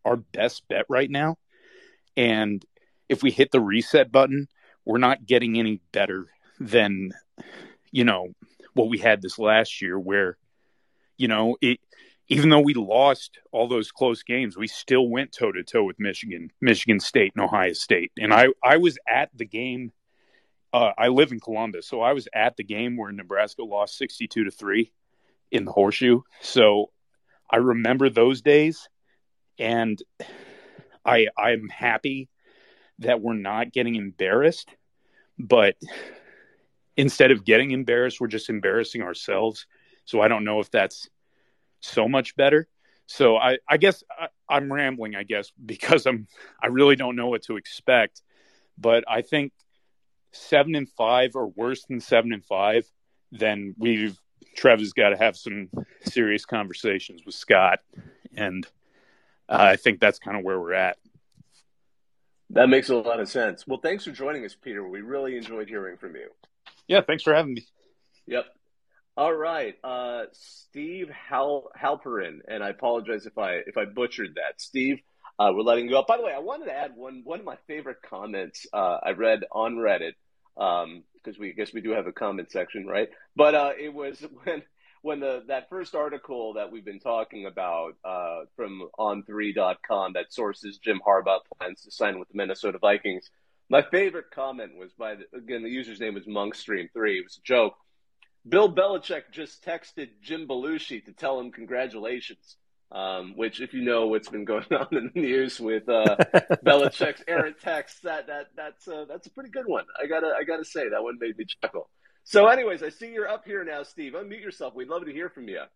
our best bet right now. And if we hit the reset button, we're not getting any better than, you know, what we had this last year where, you know, it, even though we lost all those close games, we still went toe-to-toe with Michigan, Michigan State, and Ohio State. And I, I was at the game. Uh, I live in Columbus, so I was at the game where Nebraska lost sixty-two to three in the Horseshoe. So I remember those days, and I I'm happy that we're not getting embarrassed. But instead of getting embarrassed, we're just embarrassing ourselves. So I don't know if that's so much better. So I, I guess I, I'm rambling, I guess, because I'm I really don't know what to expect. But I think seven and five or worse than seven and five, then we've Trevor's got to have some serious conversations with Scott, and uh, I think that's kind of where we're at. That makes a lot of sense. Well, thanks for joining us, Peter. We really enjoyed hearing from you. Yeah, thanks for having me. Yep. All right, uh, Steve Hal- Halperin, and I apologize if I if I butchered that. Steve, uh, we're letting you go. By the way, I wanted to add one one of my favorite comments uh, I read on Reddit, um, because we I guess we do have a comment section, right? But uh, it was when when the that first article that we've been talking about uh, from on three dot com that sources Jim Harbaugh plans to sign with the Minnesota Vikings. My favorite comment was by the, again the user's name was Monkstream three. It was a joke. Bill Belichick just texted Jim Belushi to tell him congratulations, um, which, if you know what's been going on in the news with uh, Belichick's errant texts, that that that's uh, that's a pretty good one. I gotta I gotta say that one made me chuckle. So, anyways, I see you're up here now, Steve. Unmute yourself. We'd love to hear from you.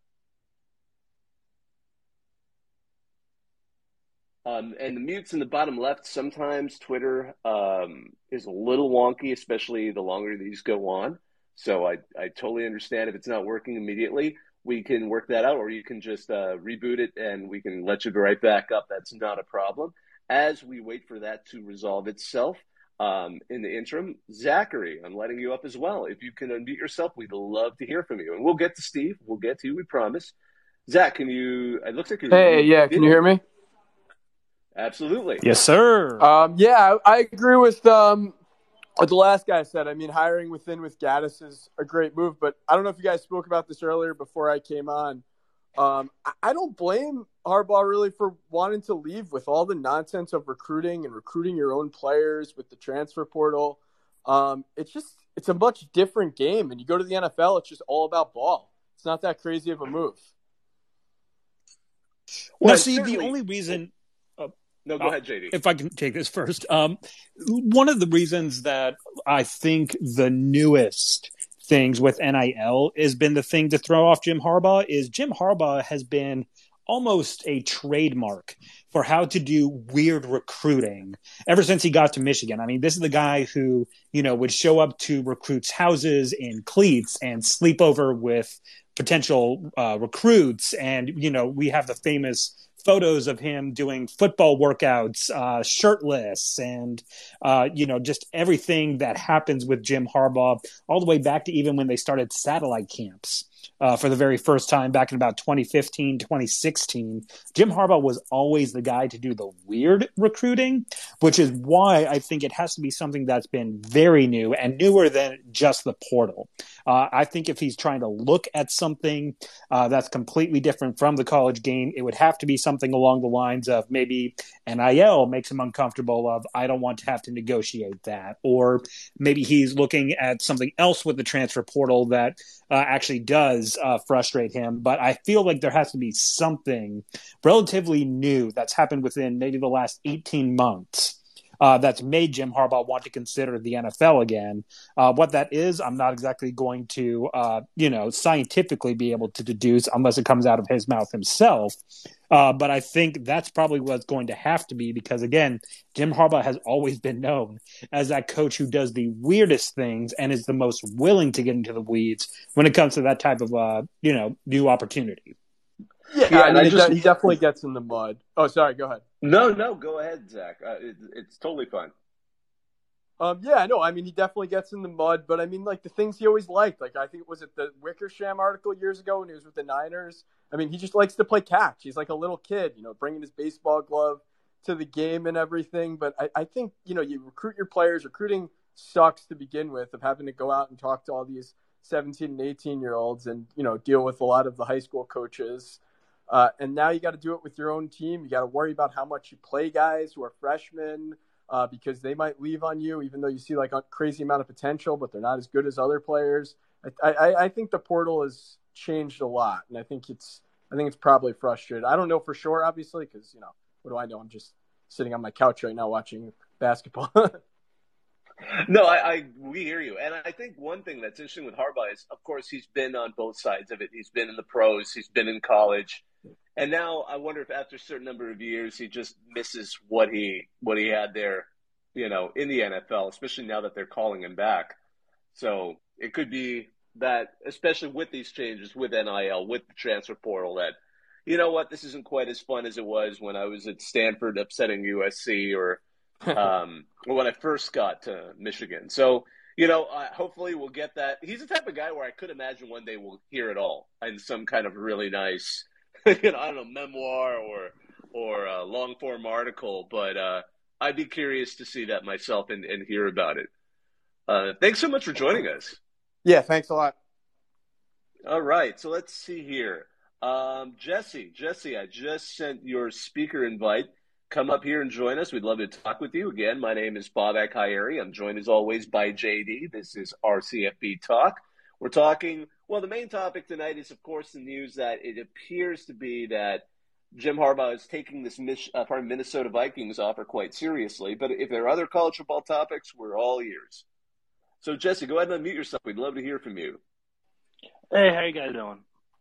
Um, and the mutes in the bottom left. Sometimes Twitter um, is a little wonky, especially the longer these go on. So I, I totally understand if it's not working immediately. We can work that out, or you can just uh, reboot it and we can let you go right back up. That's not a problem. As we wait for that to resolve itself, um, in the interim, Zachary, I'm letting you up as well. If you can unmute yourself, we'd love to hear from you. And we'll get to Steve. We'll get to you, we promise. Zach, can you – it looks like you're – Hey, yeah, can you hear me? Absolutely. Yes, sir. Um, yeah, I, I agree with um, what the last guy said. I mean, hiring within with Gaddis is a great move, but I don't know if you guys spoke about this earlier before I came on. Um, I, I don't blame Harbaugh really for wanting to leave with all the nonsense of recruiting and recruiting your own players with the transfer portal. Um, it's just it's a much different game, and you go to the N F L, it's just all about ball. It's not that crazy of a move. Well, see, the only reason. No, go ahead, J D. If I can take this first. Um, one of the reasons that I think the newest things with N I L has been the thing to throw off Jim Harbaugh is Jim Harbaugh has been almost a trademark for how to do weird recruiting ever since he got to Michigan. I mean, this is the guy who, you know, would show up to recruits' houses in cleats and sleep over with potential uh, recruits. And, you know, we have the famous photos of him doing football workouts, uh, shirtless, and, uh, you know, just everything that happens with Jim Harbaugh, all the way back to even when they started satellite camps uh, for the very first time back in about twenty fifteen, twenty sixteen. Jim Harbaugh was always the guy to do the weird recruiting, which is why I think it has to be something that's been very new and newer than just the portal. Uh, I think if he's trying to look at something uh, that's completely different from the college game, it would have to be something along the lines of maybe N I L makes him uncomfortable of, I don't want to have to negotiate that. Or maybe he's looking at something else with the transfer portal that uh, actually does uh, frustrate him. But I feel like there has to be something relatively new that's happened within maybe the last eighteen months Uh, that's made Jim Harbaugh want to consider the N F L again. Uh, what that is, I'm not exactly going to, uh, you know, scientifically be able to deduce unless it comes out of his mouth himself. Uh, but I think that's probably what's going to have to be because, again, Jim Harbaugh has always been known as that coach who does the weirdest things and is the most willing to get into the weeds when it comes to that type of, uh, you know, new opportunity. Yeah, Yeah, I and mean, I it just- de- he definitely gets in the mud. Oh, sorry, go ahead. No, no, go ahead, Zach. Uh, it, it's totally fine. Um, yeah, no, I mean, he definitely gets in the mud, but I mean, like, the things he always liked, like, I think, was it the Wickersham article years ago when he was with the Niners? I mean, he just likes to play catch. He's like a little kid, you know, bringing his baseball glove to the game and everything. But I, I think, you know, you recruit your players. Recruiting sucks to begin with, of having to go out and talk to all these seventeen and eighteen year olds and, you know, deal with a lot of the high school coaches. Uh, and now you got to do it with your own team. You got to worry about how much you play guys who are freshmen, uh, because they might leave on you, even though you see like a crazy amount of potential, but they're not as good as other players. I, I, I think the portal has changed a lot, and I think it's I think it's probably frustrated. I don't know for sure, obviously, because, you know, what do I know? I'm just sitting on my couch right now watching basketball. No, I, I we hear you, and I think one thing that's interesting with Harbaugh is, of course, he's been on both sides of it. He's been in the pros, he's been in college, and now I wonder if after a certain number of years he just misses what he what he had there, you know, in the N F L, especially now that they're calling him back. So it could be that, especially with these changes, with N I L, with the transfer portal, that, you know what, this isn't quite as fun as it was when I was at Stanford upsetting U S C, or um, when I first got to Michigan. So, you know, uh, hopefully we'll get that. He's the type of guy where I could imagine one day we'll hear it all in some kind of really nice, you know, I don't know, memoir or or a long form article. But uh, I'd be curious to see that myself and, and hear about it. Uh, thanks so much for joining us. Yeah, thanks a lot. All right, so let's see here. Um, Jesse, Jesse, I just sent your speaker invite. Come up here and join us. We'd love to talk with you. Again, my name is Bob Akhieri. I'm joined as always by J D. This is R C F B Talk. We're talking, well, the main topic tonight is, of course, the news that it appears to be that Jim Harbaugh is taking this uh, pardon, Minnesota Vikings offer quite seriously. But if there are other college football topics, we're all ears. So, Jesse, go ahead and unmute yourself. We'd love to hear from you. Hey, how you guys doing?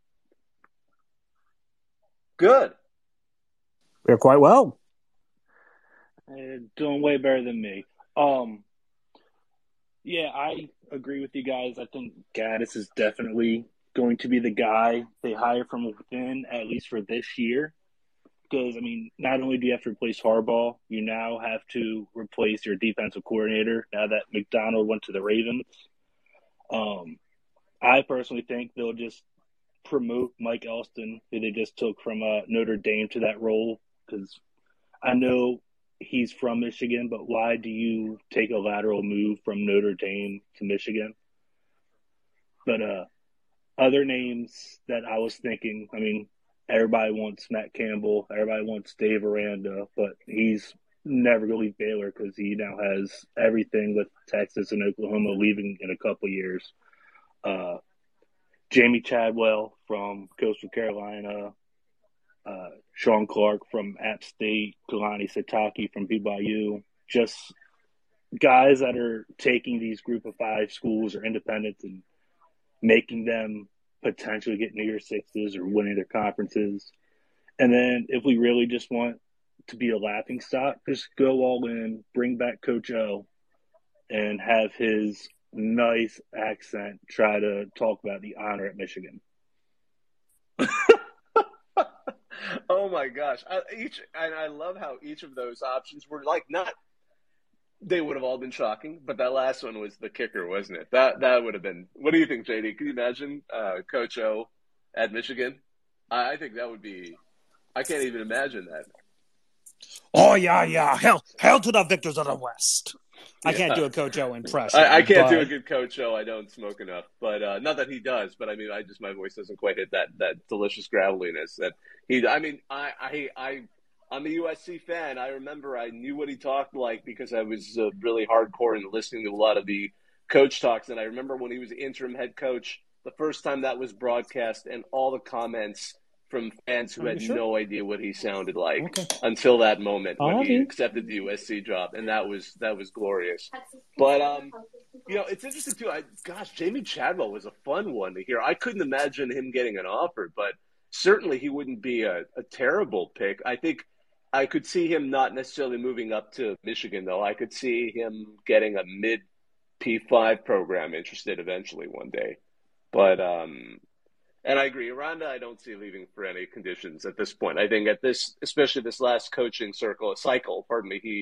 Good. We're quite well. Uh, doing way better than me. Um, yeah, I agree with you guys. I think Gaddis is definitely going to be the guy they hire from within, at least for this year. Because, I mean, not only do you have to replace Harbaugh, you now have to replace your defensive coordinator now that McDonald went to the Ravens. Um, I personally think they'll just promote Mike Elston, who they just took from uh, Notre Dame, to that role. Because I know he's from Michigan, but why do you take a lateral move from Notre Dame to Michigan? But uh, other names that I was thinking, I mean, everybody wants Matt Campbell, everybody wants Dave Aranda, but he's never going to leave Baylor because he now has everything with Texas and Oklahoma leaving in a couple of years. Uh, Jamie Chadwell from Coastal Carolina, uh, Sean Clark from App State, Kalani Sitake from B Y U, just guys that are taking these group of five schools or independents and making them potentially get New Year's Sixes or winning their conferences. And then if we really just want to be a laughing stock, just go all in, bring back Coach O, and have his nice accent try to talk about the honor at Michigan. Oh my gosh! I, each and I love how each of those options were like not. They would have all been shocking, but that last one was the kicker, wasn't it? That that would have been. What do you think, J D? Can you imagine uh, Coach O at Michigan? I, I think that would be. I can't even imagine that. Oh yeah, yeah, hell, hell to the victors of the West. I Yeah. can't do a Coach O impression. I, I can't but... do a good Coach O. I don't smoke enough, but uh, not that he does. But I mean, I just my voice doesn't quite hit that that delicious graveliness that he. I mean, I I I I'm a U S C fan. I remember I knew what he talked like because I was uh, really hardcore and listening to a lot of the coach talks. And I remember when he was interim head coach, the first time that was broadcast, and all the comments from fans who Are had you sure? no idea what he sounded like Okay. until that moment I'll when have he you. accepted the U S C job, and that was that was glorious. But um, you know, it's interesting too. I, gosh, Jamie Chadwell was a fun one to hear. I couldn't imagine him getting an offer, but certainly he wouldn't be a, a terrible pick. I think I could see him not necessarily moving up to Michigan, though. I could see him getting a mid P five program interested eventually one day. But um, and I agree, Aranda, I don't see leaving for any conditions at this point. I think at this, especially this last coaching circle cycle, pardon me, he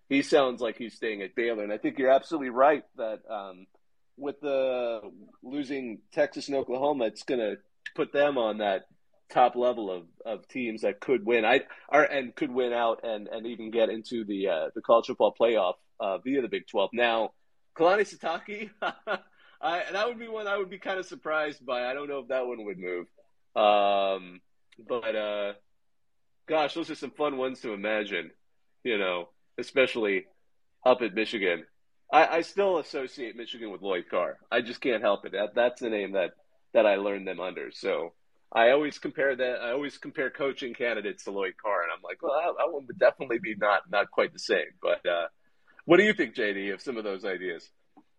he sounds like he's staying at Baylor. And I think you're absolutely right that um, with the losing Texas and Oklahoma, it's going to put them on that top level of, of teams that could win. I are and could win out and, and even get into the uh, the college football playoff uh, via the Big twelve. Now, Kalani Sitake, I, that would be one I would be kind of surprised by. I don't know if that one would move. Um, but uh, gosh, those are some fun ones to imagine. You know, especially up at Michigan. I, I still associate Michigan with Lloyd Carr. I just can't help it. That that's the name that, that I learned them under. So I always compare that. I always compare coaching candidates to Lloyd Carr, and I'm like, well, that, that one would definitely be not not quite the same. But uh, what do you think, J D, of some of those ideas?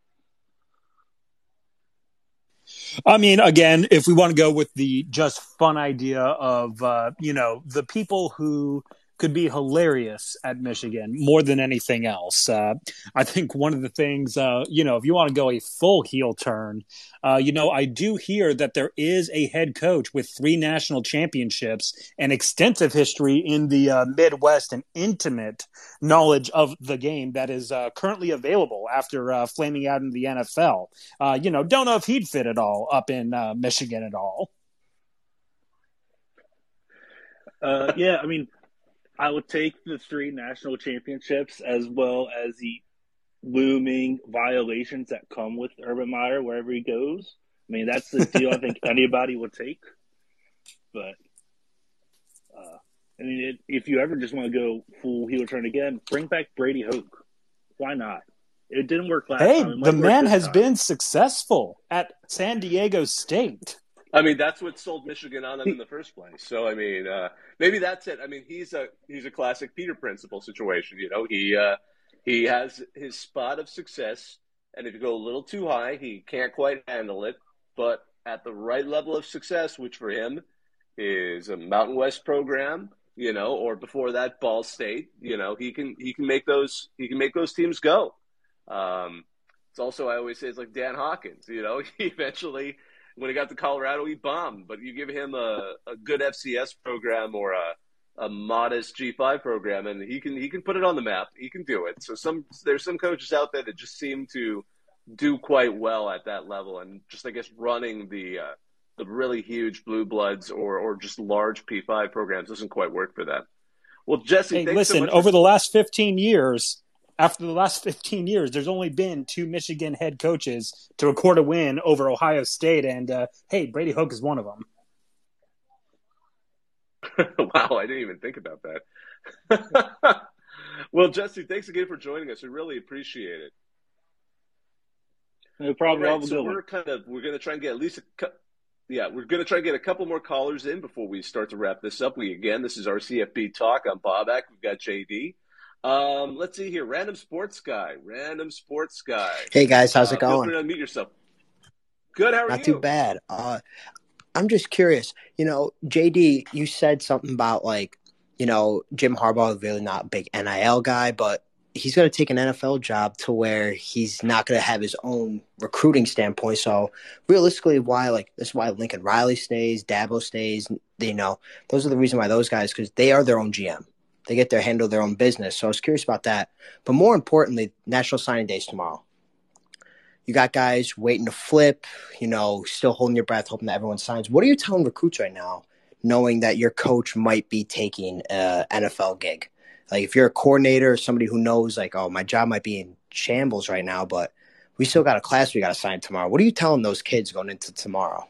I mean, again, if we want to go with the just fun idea of, uh, you know, the people who could be hilarious at Michigan more than anything else. Uh, I think one of the things, uh, you know, if you want to go a full heel turn, uh, you know, I do hear that there is a head coach with three national championships and extensive history in the uh, Midwest and intimate knowledge of the game that is uh, currently available after uh, flaming out in the N F L. Uh, you know, don't know if he'd fit at all up in uh, Michigan at all. Uh, yeah, I mean, I would take the three national championships as well as the looming violations that come with Urban Meyer wherever he goes. I mean, that's the deal I think anybody would take. But, uh, I mean, it, if you ever just want to go full heel turn again, bring back Brady Hoke. Why not? It didn't work last hey, time. Hey, the man has time. been successful at San Diego State. I mean, that's what sold Michigan on them in the first place. So, I mean, uh, maybe that's it. I mean, he's a he's a classic Peter Principle situation. You know, he uh, he has his spot of success, and if you go a little too high, he can't quite handle it. But at the right level of success, which for him is a Mountain West program, you know, or before that, Ball State, you know, he can he can make those he can make those teams go. Um, it's also, I always say, it's like Dan Hawkins. You know, he eventually. When he got to Colorado, he bombed. But you give him a, a good F C S program or a, a modest G five program, and he can he can put it on the map. He can do it. So some there's some coaches out there that just seem to do quite well at that level, and just I guess running the uh, the really huge blue bloods or or just large P five programs doesn't quite work for that. Well, Jesse, hey, thanks listen. so much over for- the last fifteen years. After the last fifteen years, there's only been two Michigan head coaches to record a win over Ohio State, and uh, hey, Brady Hoke is one of them. Wow, I didn't even think about that. Well, Jesse, thanks again for joining us. We really appreciate it. No problem. All right, so we're kind of we're going to try and get at least a cu- yeah, we're going to try and get a couple more callers in before we start to wrap this up. We again, this is our C F B Talk. I'm Bobak. We've got J D. Um, let's see here. Random Sports Guy. Random Sports Guy. Hey, guys. How's uh, it going? Feel free to unmute yourself. Good. How are Not you? too bad. Uh, I'm just curious. You know, J D, you said something about, like, you know, Jim Harbaugh is really not a big N I L guy, but he's going to take an N F L job to where he's not going to have his own recruiting standpoint. So realistically, why, like, this is why Lincoln Riley stays, Dabo stays, you know, those are the reason why those guys, because they are their own G M. They get to handle their own business. So I was curious about that. But more importantly, National Signing Day is tomorrow. You got guys waiting to flip, you know, still holding your breath, hoping that everyone signs. What are you telling recruits right now, knowing that your coach might be taking an N F L gig? Like, if you're a coordinator or somebody who knows, like, oh, my job might be in shambles right now, but we still got a class we got to sign tomorrow. What are you telling those kids going into tomorrow?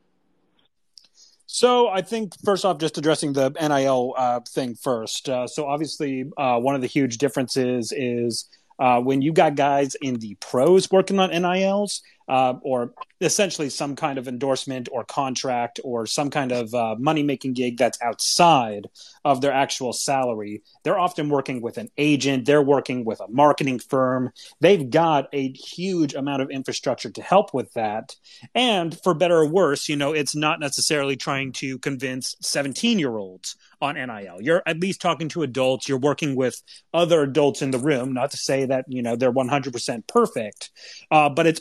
So I think, first off, just addressing the N I L uh, thing first. Uh, so obviously, uh, one of the huge differences is uh, when you got guys in the pros working on N I Ls, uh, or essentially some kind of endorsement or contract or some kind of uh, money-making gig that's outside of their actual salary, they're often working with an agent. They're working with a marketing firm. They've got a huge amount of infrastructure to help with that. And for better or worse, you know, it's not necessarily trying to convince seventeen-year-olds on N I L. You're at least talking to adults. You're working with other adults in the room, not to say that, you know, they're one hundred percent perfect, uh, but it's often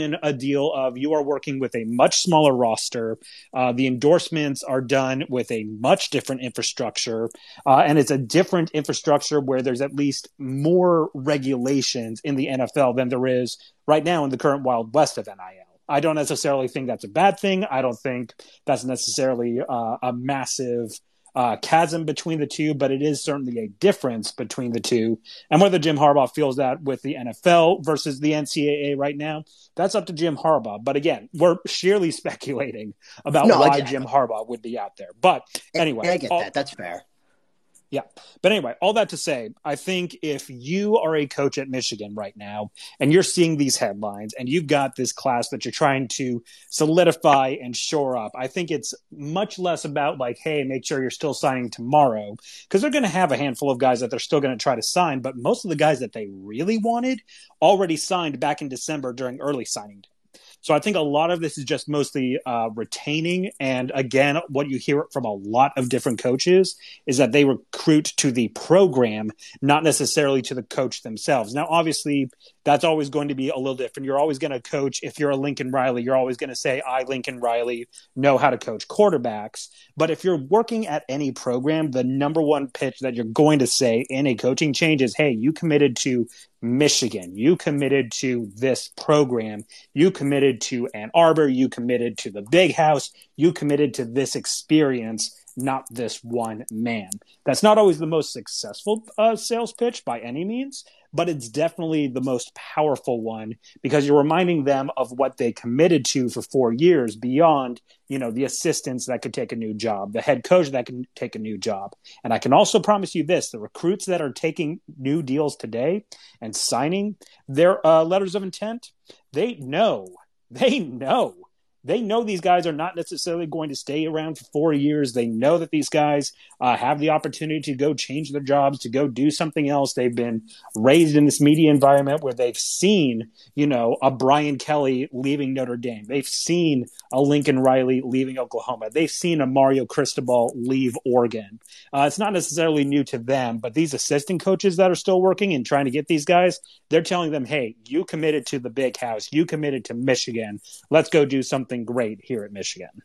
been a deal of you are working with a much smaller roster. Uh, the endorsements are done with a much different infrastructure, uh, and it's a different infrastructure where there's at least more regulations in the N F L than there is right now in the current Wild West of N I L. I don't necessarily think that's a bad thing. I don't think that's necessarily uh, a massive uh, chasm between the two, but it is certainly a difference between the two. And whether Jim Harbaugh feels that with the N F L versus the N C double A right now, that's up to Jim Harbaugh. But again, we're sheerly speculating about No, why exactly. Jim Harbaugh would be out there. But anyway, I get all- that. That's fair. Yeah. But anyway, all that to say, I think if you are a coach at Michigan right now and you're seeing these headlines and you've got this class that you're trying to solidify and shore up, I think it's much less about like, hey, make sure you're still signing tomorrow, because they're going to have a handful of guys that they're still going to try to sign. But most of the guys that they really wanted already signed back in December during early signing day. So I think a lot of this is just mostly uh, retaining. And again, what you hear from a lot of different coaches is that they recruit to the program, not necessarily to the coach themselves. Now, obviously, that's always going to be a little different. You're always going to coach. If you're a Lincoln Riley, you're always going to say, I, Lincoln Riley, know how to coach quarterbacks. But if you're working at any program, the number one pitch that you're going to say in a coaching change is, hey, you committed to Michigan. You committed to this program. You committed to Ann Arbor. You committed to the big house. You committed to this experience, not this one man. That's not always the most successful uh, sales pitch by any means, but it's definitely the most powerful one because you're reminding them of what they committed to for four years beyond, you know, the assistants that could take a new job, the head coach that can take a new job. And I can also promise you this, the recruits that are taking new deals today and signing their uh, letters of intent, they know, they know They know these guys are not necessarily going to stay around for four years. They know that these guys uh, have the opportunity to go change their jobs, to go do something else. They've been raised in this media environment where they've seen, you know, a Brian Kelly leaving Notre Dame. They've seen a Lincoln Riley leaving Oklahoma. They've seen a Mario Cristobal leave Oregon. Uh, it's not necessarily new to them, but these assistant coaches that are still working and trying to get these guys, they're telling them, hey, you committed to the big house. You committed to Michigan. Let's go do something great here at Michigan.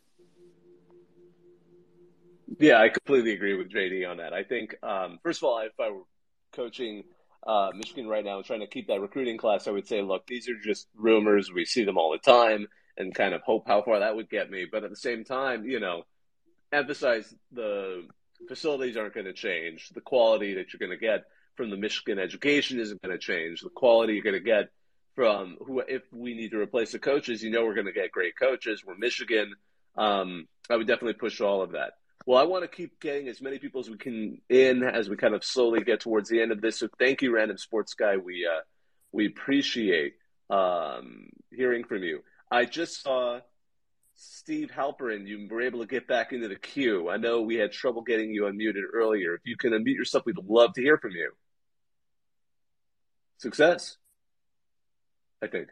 Yeah, I completely agree with J D on that. I think, um, first of all, if I were coaching uh, Michigan right now and trying to keep that recruiting class, I would say, look, these are just rumors. We see them all the time and kind of hope how far that would get me. But at the same time, you know, emphasize the facilities aren't going to change. The quality that you're going to get from the Michigan education isn't going to change. The quality you're going to get from who, if we need to replace the coaches, you know, we're going to get great coaches. We're Michigan. Um, I would definitely push all of that. Well, I want to keep getting as many people as we can in as we kind of slowly get towards the end of this. So thank you, Random Sports Guy. We, uh, we appreciate um, hearing from you. I just saw Steve Halperin. You were able to get back into the queue. I know we had trouble getting you unmuted earlier. If you can unmute yourself, we'd love to hear from you. Success, I think.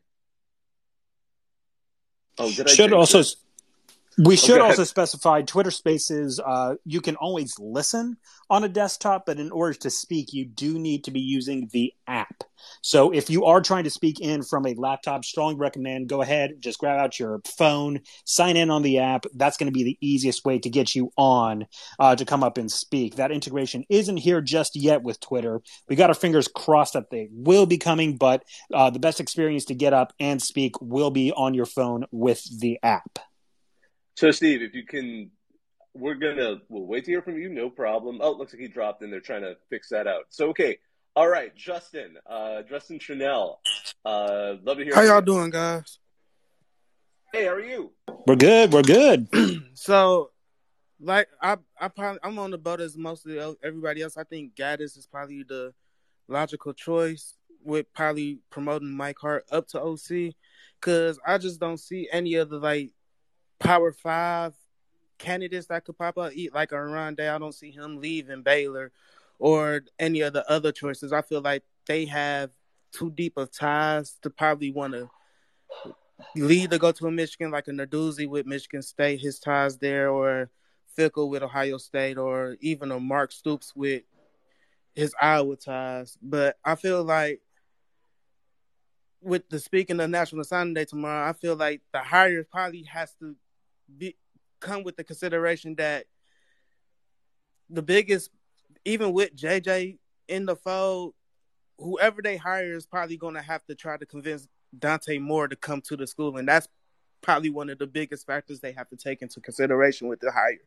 Oh, did I should also it? we should oh, also specify Twitter Spaces. Uh, you can always listen on a desktop, but in order to speak, you do need to be using the app. So if you are trying to speak in from a laptop, strongly recommend go ahead, just grab out your phone, sign in on the app. That's going to be the easiest way to get you on uh, to come up and speak. That integration isn't here just yet with Twitter. We got our fingers crossed that they will be coming, but uh, the best experience to get up and speak will be on your phone with the app. So, Steve, if you can, we're going to, we'll wait to hear from you. No problem. Oh, it looks like he dropped in. They're trying to fix that out. So, okay. All right, Justin, uh, Justin Trinell, uh, love to hear How from y'all you. doing, guys? Hey, how are you? We're good. We're good. So, like, I, I probably, I'm on the boat as mostly everybody else. I think Gaddis is probably the logical choice with probably promoting Mike Hart up to O C because I just don't see any of the, like, Power Five candidates that could pop up. Like a Ron Day, I don't see him leaving Baylor or any of the other choices. I feel like they have too deep of ties to probably want to lead to go to a Michigan, like a Narduzzi with Michigan State, his ties there, or Fickle with Ohio State, or even a Mark Stoops with his Iowa ties. But I feel like with the speaking of National Signing Day tomorrow, I feel like the hire probably has to be come with the consideration that the biggest, even with J J in the fold, whoever they hire is probably going to have to try to convince Dante Moore to come to the school, and that's probably one of the biggest factors they have to take into consideration with the hire.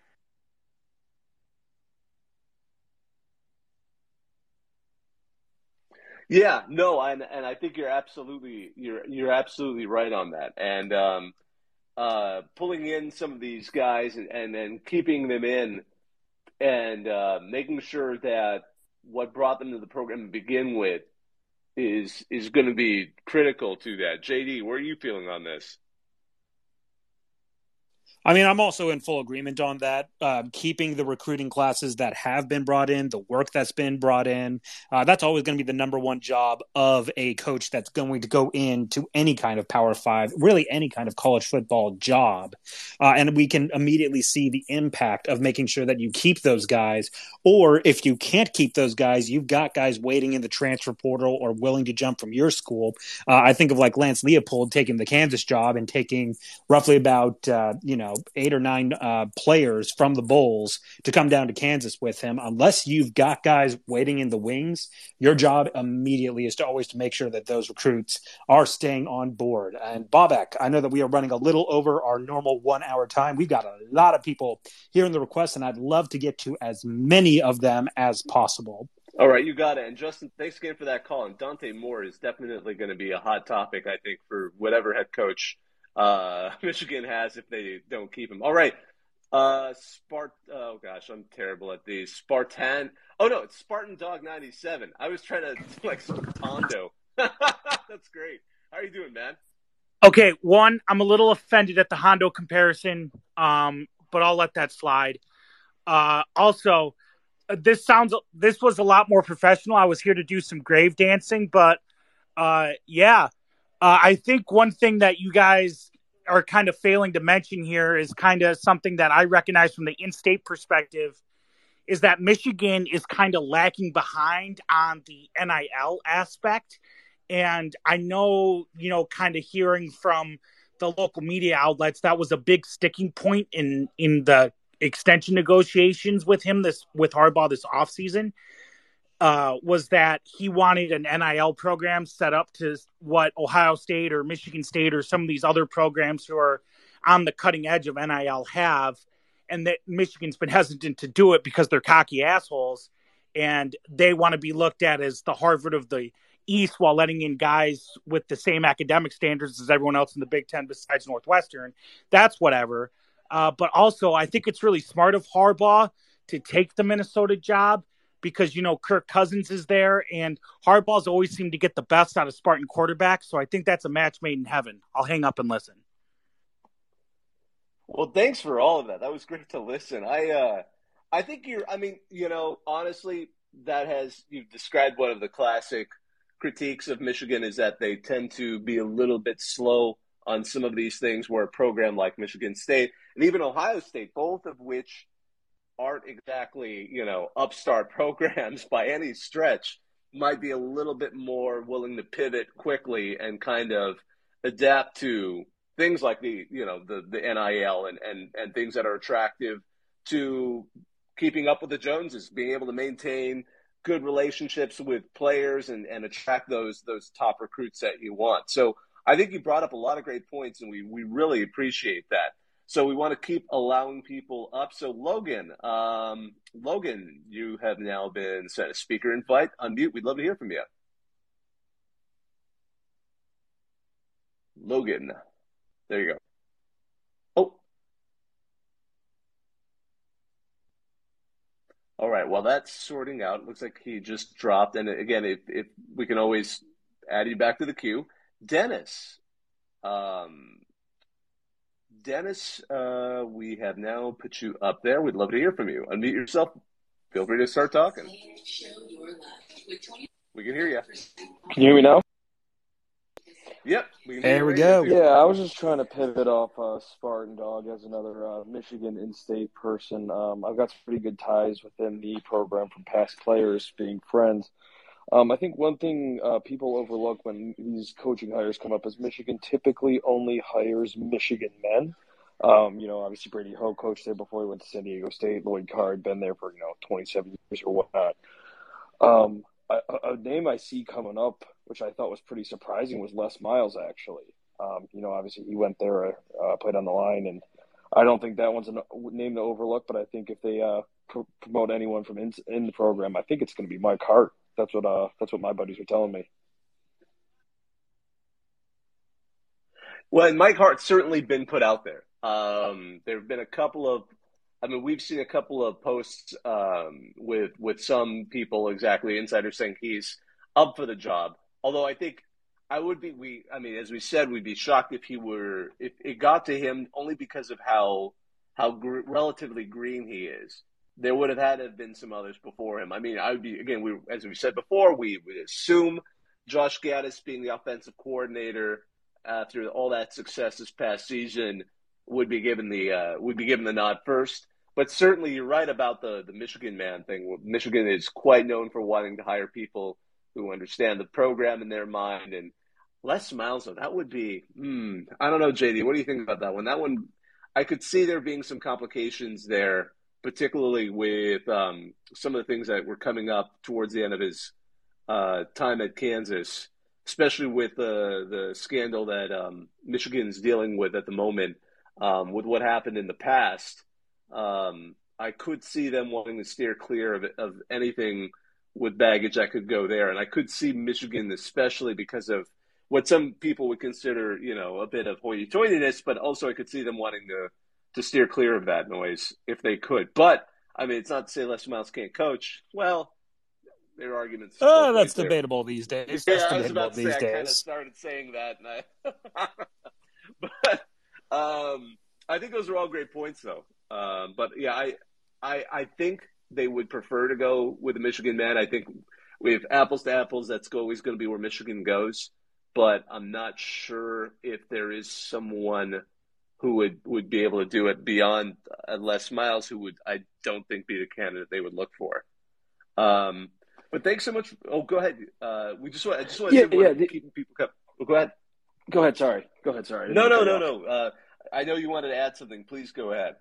Yeah, no, and and I think you're absolutely you're you're absolutely right on that. And um, uh, pulling in some of these guys and and, and keeping them in and uh, making sure that what brought them to the program to begin with is is going to be critical to that. J D, where are you feeling on this? I mean, I'm also in full agreement on that. Um, keeping the recruiting classes that have been brought in, the work that's been brought in, uh, that's always going to be the number one job of a coach that's going to go into any kind of Power Five, really any kind of college football job. Uh, and we can immediately see the impact of making sure that you keep those guys. Or if you can't keep those guys, you've got guys waiting in the transfer portal or willing to jump from your school. Uh, I think of like Lance Leopold taking the Kansas job and taking roughly about, uh, you know, eight or nine uh, players from the Bulls to come down to Kansas with him. Unless you've got guys waiting in the wings, your job immediately is to always to make sure that those recruits are staying on board. And Bobak, I know that we are running a little over our normal one hour time. We've got a lot of people here in the request, and I'd love to get to as many of them as possible. All right, you got it. And Justin, thanks again for that call. And Dante Moore is definitely going to be a hot topic, I think, for whatever head coach uh, Michigan has if they don't keep him. All right. Uh, Spart. Oh, gosh, I'm terrible at these. Spartan. Oh, no, it's Spartan Dog ninety-seven. I was trying to, like, Spartando. That's great. How are you doing, man? Okay, one, I'm a little offended at the Hondo comparison, um, but I'll let that slide. Uh, also, this sounds this was a lot more professional. I was here to do some grave dancing, but uh, yeah, uh, I think one thing that you guys are kind of failing to mention here is kind of something that I recognize from the in-state perspective is that Michigan is kind of lacking behind on the N I L aspect. And I know, you know, kind of hearing from the local media outlets, that was a big sticking point in, in the extension negotiations with him this with Harbaugh this offseason, uh, was that he wanted an N I L program set up to what Ohio State or Michigan State or some of these other programs who are on the cutting edge of N I L have, and that Michigan's been hesitant to do it because they're cocky assholes, and they want to be looked at as the Harvard of the East while letting in guys with the same academic standards as everyone else in the Big Ten besides Northwestern. That's whatever. Uh, but also, I think it's really smart of Harbaugh to take the Minnesota job because, you know, Kirk Cousins is there, and Harbaugh's always seemed to get the best out of Spartan quarterbacks. So I think that's a match made in heaven. I'll hang up and listen. Well, thanks for all of that. That was great to listen. I, uh, I think you're. I mean, you know, honestly, that has you've described one of the classic critiques of Michigan is that they tend to be a little bit slow on some of these things where a program like Michigan State and even Ohio State, both of which aren't exactly, you know, upstart programs by any stretch, might be a little bit more willing to pivot quickly and kind of adapt to things like the, you know, the, the N I L and, and, and things that are attractive to keeping up with the Joneses, being able to maintain good relationships with players and, and attract those those top recruits that you want. So I think you brought up a lot of great points, and we, we really appreciate that. So we want to keep allowing people up. So Logan, um, Logan, you have now been sent a speaker invite. Unmute. We'd love to hear from you. Logan. There you go. Oh. All right. Well, that's sorting out. It looks like he just dropped. And again, if, if we can always add you back to the queue. Dennis. Um, Dennis, uh, we have now put you up there. We'd love to hear from you. Unmute yourself. Feel free to start talking. We can hear you. Can you hear me now? Yep. We can There hear we you go. too. Yeah, I was just trying to pivot off uh, Spartan Dog as another uh, Michigan in-state person. Um, I've got some pretty good ties within the program from past players being friends. Um, I think one thing uh, people overlook when these coaching hires come up is Michigan typically only hires Michigan men. Um, you know, obviously Brady Hoke coached there before he went to San Diego State. Lloyd Carr had been there for, you know, twenty-seven years or whatnot. Um, a, a name I see coming up, which I thought was pretty surprising, was Les Miles, actually. Um, you know, obviously he went there, uh, played on the line, and I don't think that one's a name to overlook, but I think if they uh, pr- promote anyone from in, in the program, I think it's going to be Mike Hart. That's what uh, that's what my buddies were telling me. Well, and Mike Hart's certainly been put out there. Um, there have been a couple of, I mean, we've seen a couple of posts um, with with some people, exactly, insiders saying he's up for the job. Although I think I would be, we, I mean, as we said, we'd be shocked if he were, if it got to him only because of how how gr- relatively green he is. There would have had to have been some others before him. I mean, I would be, again, we as we said before, we would assume Josh Gaddis being the offensive coordinator after all that success this past season would be given the uh, would be given the nod first. But certainly you're right about the, the Michigan man thing. Michigan is quite known for wanting to hire people who understand the program in their mind. And Les Miles, though, that would be, hmm, I don't know, J D, what do you think about that one? That one, I could see there being some complications there, particularly with um, some of the things that were coming up towards the end of his uh, time at Kansas, especially with the the scandal that um, Michigan's dealing with at the moment, um, with what happened in the past. Um, I could see them wanting to steer clear of, of anything with baggage that could go there. And I could see Michigan, especially because of what some people would consider, you know, a bit of hoity-toityness, but also I could see them wanting to to steer clear of that noise if they could. But, I mean, it's not to say Les Miles can't coach. Well, there are arguments. Oh, that's there. debatable these days. Yeah, That's I was debatable about to these say, days. I kind of started saying that. And I but um, I think those are all great points, though. Um, but, yeah, I, I I think they would prefer to go with the Michigan man. I think with apples to apples, that's always going to be where Michigan goes. But I'm not sure if there is someone who would, would be able to do it beyond uh, Les Miles, who would, I don't think, be the candidate they would look for. Um, but thanks so much. Oh, go ahead. Uh, we just want, I just want to Yeah, say yeah, yeah, the- keep people come. Oh, go ahead. Go ahead. Sorry. Go ahead. Sorry. I didn't No, mean to no, cut no, you off. no. Uh, I know you wanted to add something. Please go ahead.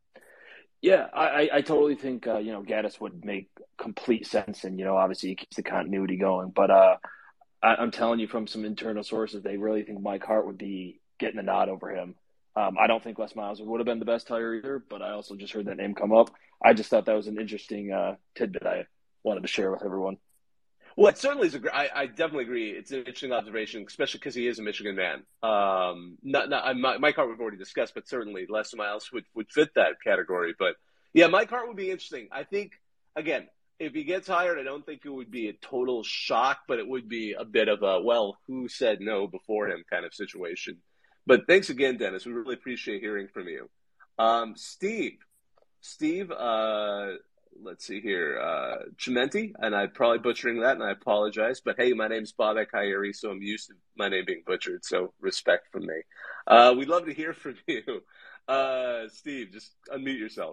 Yeah, I, I I totally think uh, you know Gaddis would make complete sense, and you know obviously he keeps the continuity going. But uh, I, I'm telling you from some internal sources, they really think Mike Hart would be getting the nod over him. Um, I don't think Les Miles would have been the best hire either, but I also just heard that name come up. I just thought that was an interesting uh, tidbit I wanted to share with everyone. Well, it certainly is. A, I, I definitely agree. It's an interesting observation, especially because he is a Michigan man. Um, not, not Mike Hart we've already discussed, but certainly Les Miles would, would fit that category. But yeah, Mike Hart would be interesting. I think again, if he gets hired, I don't think it would be a total shock, but it would be a bit of a well, who said no before him kind of situation. But thanks again, Dennis. We really appreciate hearing from you, um, Steve. Steve. Uh, Let's see here, uh, Chimenti, and I'm probably butchering that, and I apologize. But hey, my name's Bobak Hayeri, so I'm used to my name being butchered, so respect from me. Uh, we'd love to hear from you. Uh, Steve, just unmute yourself.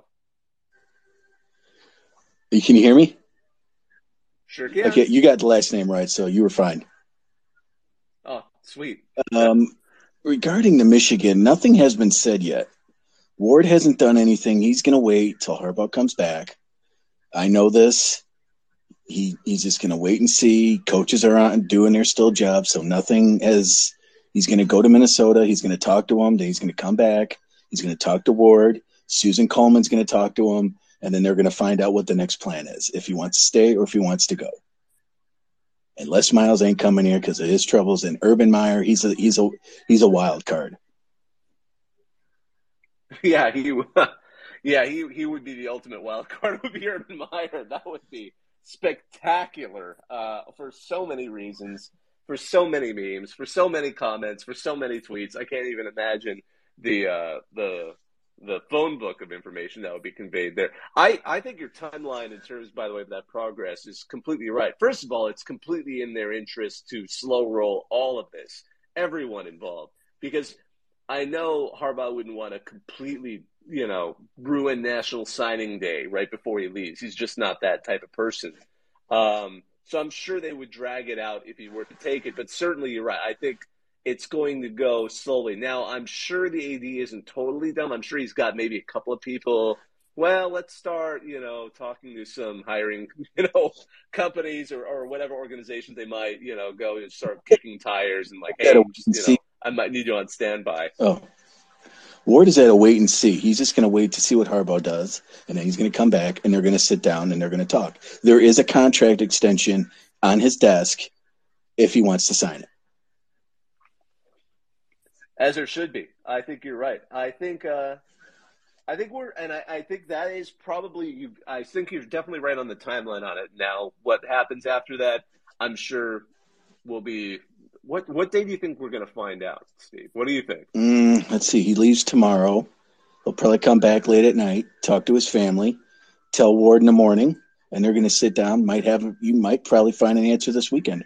Can you hear me? Sure can. Okay, you got the last name right, so you were fine. Oh, sweet. Um, regarding the Michigan, nothing has been said yet. Ward hasn't done anything. He's going to wait till Harbaugh comes back. I know this. He he's just going to wait and see. Coaches are on doing their still jobs, so nothing has. He's going to go to Minnesota. He's going to talk to him. Then he's going to come back. He's going to talk to Ward. Susan Coleman's going to talk to him, and then they're going to find out what the next plan is, if he wants to stay or if he wants to go. And Les Miles ain't coming here because of his troubles. And Urban Meyer, he's a he's a he's a wild card. Yeah, he yeah he he would be the ultimate wild card. Would be Urban Meyer. That would be spectacular uh, for so many reasons, for so many memes, for so many comments, for so many tweets. I can't even imagine the uh, the the phone book of information that would be conveyed there. I, I think your timeline in terms, by the way, of that progress is completely right. First of all, it's completely in their interest to slow roll all of this, everyone involved, because I know Harbaugh wouldn't want to completely, you know, ruin National Signing Day right before he leaves. He's just not that type of person. Um, So I'm sure they would drag it out if he were to take it. But certainly you're right. I think it's going to go slowly. Now, I'm sure the A D isn't totally dumb. I'm sure he's got maybe a couple of people. Well, let's start, you know, talking to some hiring, you know, companies or, or whatever organizations they might, you know, go and start kicking tires and like, hey, just, you know, I might need you on standby. Oh, Ward is at a wait and see. He's just going to wait to see what Harbaugh does, and then he's going to come back, and they're going to sit down, and they're going to talk. There is a contract extension on his desk if he wants to sign it. As there should be. I think you're right. I think uh, I think we're – and I, I think that is probably you. I think you're definitely right on the timeline on it. Now, what happens after that, I'm sure will be – What what day do you think we're going to find out, Steve? What do you think? Mm, let's see. He leaves tomorrow. He'll probably come back late at night, talk to his family, tell Ward in the morning, and they're going to sit down. Might have you might probably find an answer this weekend.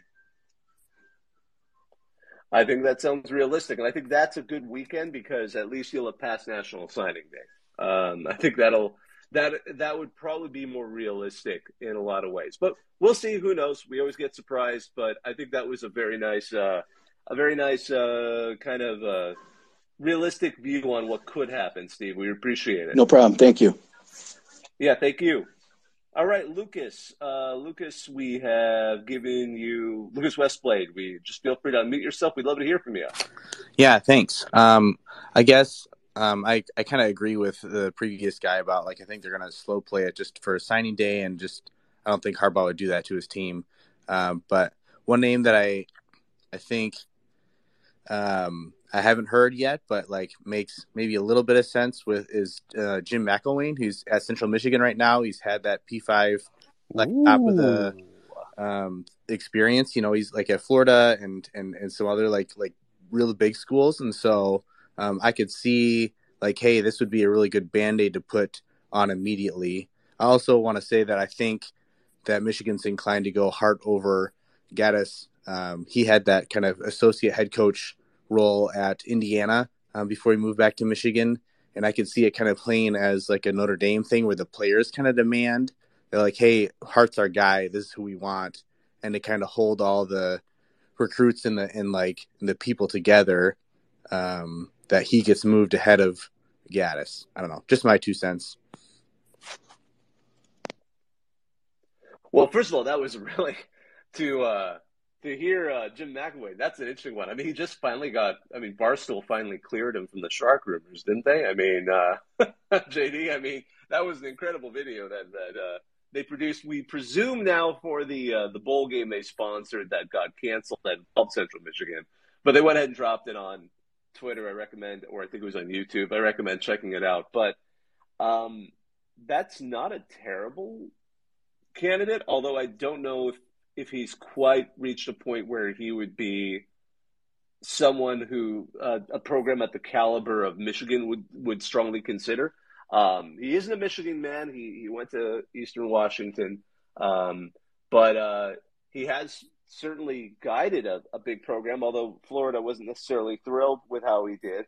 I think that sounds realistic, and I think that's a good weekend because at least you'll have passed National Signing Day. Um, I think that'll that that would probably be more realistic in a lot of ways, but we'll see. Who knows? We always get surprised, but I think that was a very nice, uh, a very nice uh, kind of uh, realistic view on what could happen, Steve. We appreciate it. No problem. Thank you. Yeah, thank you. All right, Lucas. Uh, Lucas, we have given you Lucas Westblade. We just feel free to unmute yourself. We'd love to hear from you. Yeah, thanks. Um, I guess um, I I kind of agree with the previous guy about like I think they're going to slow play it just for signing day and just I don't think Harbaugh would do that to his team. Um, but one name that I I think um, I haven't heard yet, but like makes maybe a little bit of sense with is uh, Jim McElwain, who's at Central Michigan right now. He's had that P five like top of the um, experience. You know, he's like at Florida and, and, and some other like like really big schools, and so um, I could see like, hey, this would be a really good Band-Aid to put on immediately. I also want to say that I think that Michigan's inclined to go Hart over Gaddis. Um, he had that kind of associate head coach role at Indiana um, before he moved back to Michigan. And I could see it kind of playing as like a Notre Dame thing where the players kind of demand. They're like, hey, Hart's our guy. This is who we want. And to kind of hold all the recruits and the and like the people together um, that he gets moved ahead of Gaddis. I don't know. Just my two cents. Well, first of all, that was really to uh, to hear uh, Jim McElwain. That's an interesting one. I mean, he just finally got. I mean, Barstool finally cleared him from the shark rumors, didn't they? I mean, uh, J D. I mean, that was an incredible video that that uh, they produced. We presume now for the uh, the bowl game they sponsored that got canceled at Central Michigan, but they went ahead and dropped it on Twitter. I recommend, or I think it was on YouTube. I recommend checking it out. But um, that's not a terrible candidate, although I don't know if, if he's quite reached a point where he would be someone who uh, a program at the caliber of Michigan would, would strongly consider. Um, he isn't a Michigan man. He he went to Eastern Washington, um, but uh, he has certainly guided a, a big program, although Florida wasn't necessarily thrilled with how he did.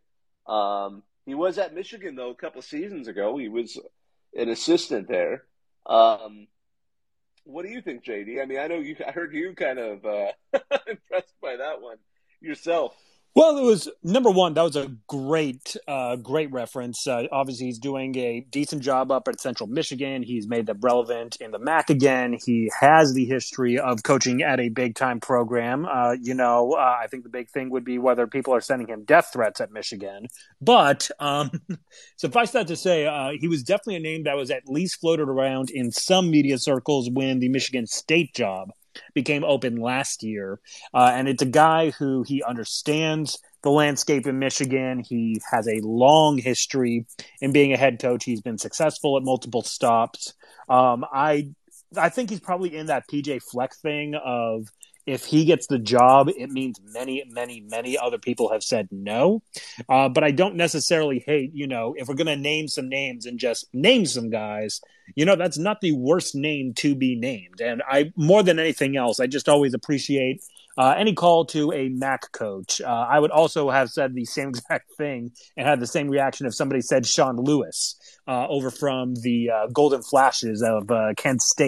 Um, he was at Michigan, though, a couple of seasons ago. He was an assistant there. Um, What do you think, J D? I mean, I know you. I heard you kind of uh, impressed by that one yourself. Well, it was number one. That was a great, uh, great reference. Uh, obviously, he's doing a decent job up at Central Michigan. He's made them relevant in the M A C again. He has the history of coaching at a big time program. Uh, you know, uh, I think the big thing would be whether people are sending him death threats at Michigan. But um, suffice that to say, uh, he was definitely a name that was at least floated around in some media circles when the Michigan State job became open last year. Uh, and it's a guy who he understands the landscape in Michigan. He has a long history in being a head coach. He's been successful at multiple stops. Um, I I think he's probably in that P J Fleck thing of if he gets the job, it means many, many, many other people have said no. Uh, but I don't necessarily hate, you know, if we're going to name some names and just name some guys, you know, that's not the worst name to be named. And I, more than anything else, I just always appreciate uh, any call to a M A C coach. Uh, I would also have said the same exact thing and had the same reaction if somebody said Sean Lewis uh, over from the uh, Golden Flashes of uh, Kent State.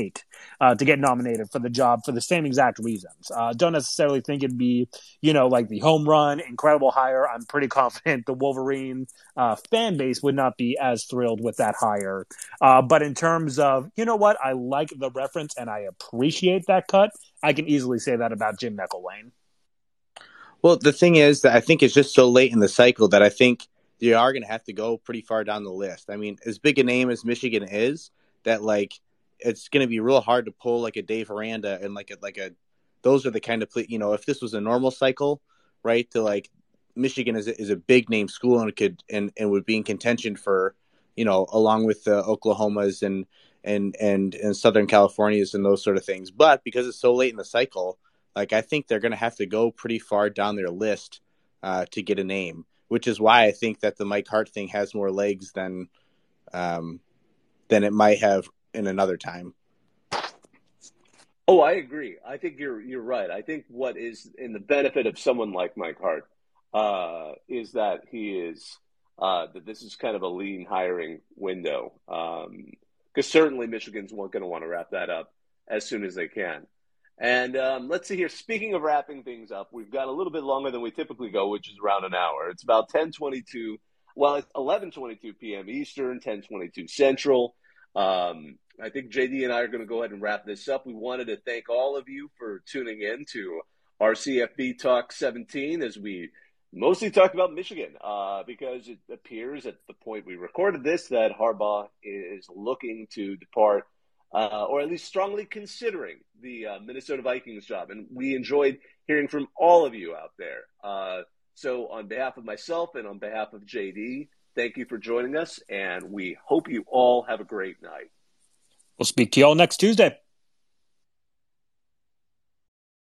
uh, to get nominated for the job for the same exact reasons. Uh, don't necessarily think it'd be, you know, like the home run, incredible hire. I'm pretty confident the Wolverine uh, fan base would not be as thrilled with that hire. Uh, but in terms of, you know what, I like the reference and I appreciate that cut. I can easily say that about Jim McElwain. Well, the thing is that I think it's just so late in the cycle that I think they are going to have to go pretty far down the list. I mean, as big a name as Michigan is, that like it's going to be real hard to pull like a Dave Aranda and like a, like a those are the kind of, you know, if this was a normal cycle, right, to like Michigan is a, is a big name school and could and, and would be in contention for, you know, along with the Oklahomas and and and and Southern Californias and those sort of things. But because it's so late in the cycle, like I think they're going to have to go pretty far down their list uh, to get a name, which is why I think that the Mike Hart thing has more legs than um, than it might have in another time. Oh, I agree. I think you're you're right. I think what is in the benefit of someone like Mike Hart uh, is that he is uh, that this is kind of a lean hiring window, because um, certainly Michigan's going to want to wrap that up as soon as they can. And um, let's see here. Speaking of wrapping things up, we've got a little bit longer than we typically go, which is around an hour. It's about ten twenty-two. Well, it's eleven twenty-two p.m. Eastern, ten twenty-two Central. Um, I think J D and I are going to go ahead and wrap this up. We wanted to thank all of you for tuning in to our C F B Talk seventeen as we mostly talk about Michigan uh, because it appears at the point we recorded this that Harbaugh is looking to depart. Uh, or at least strongly considering the uh, Minnesota Vikings job. And we enjoyed hearing from all of you out there. Uh, so on behalf of myself and on behalf of J D, thank you for joining us, and we hope you all have a great night. We'll speak to you all next Tuesday.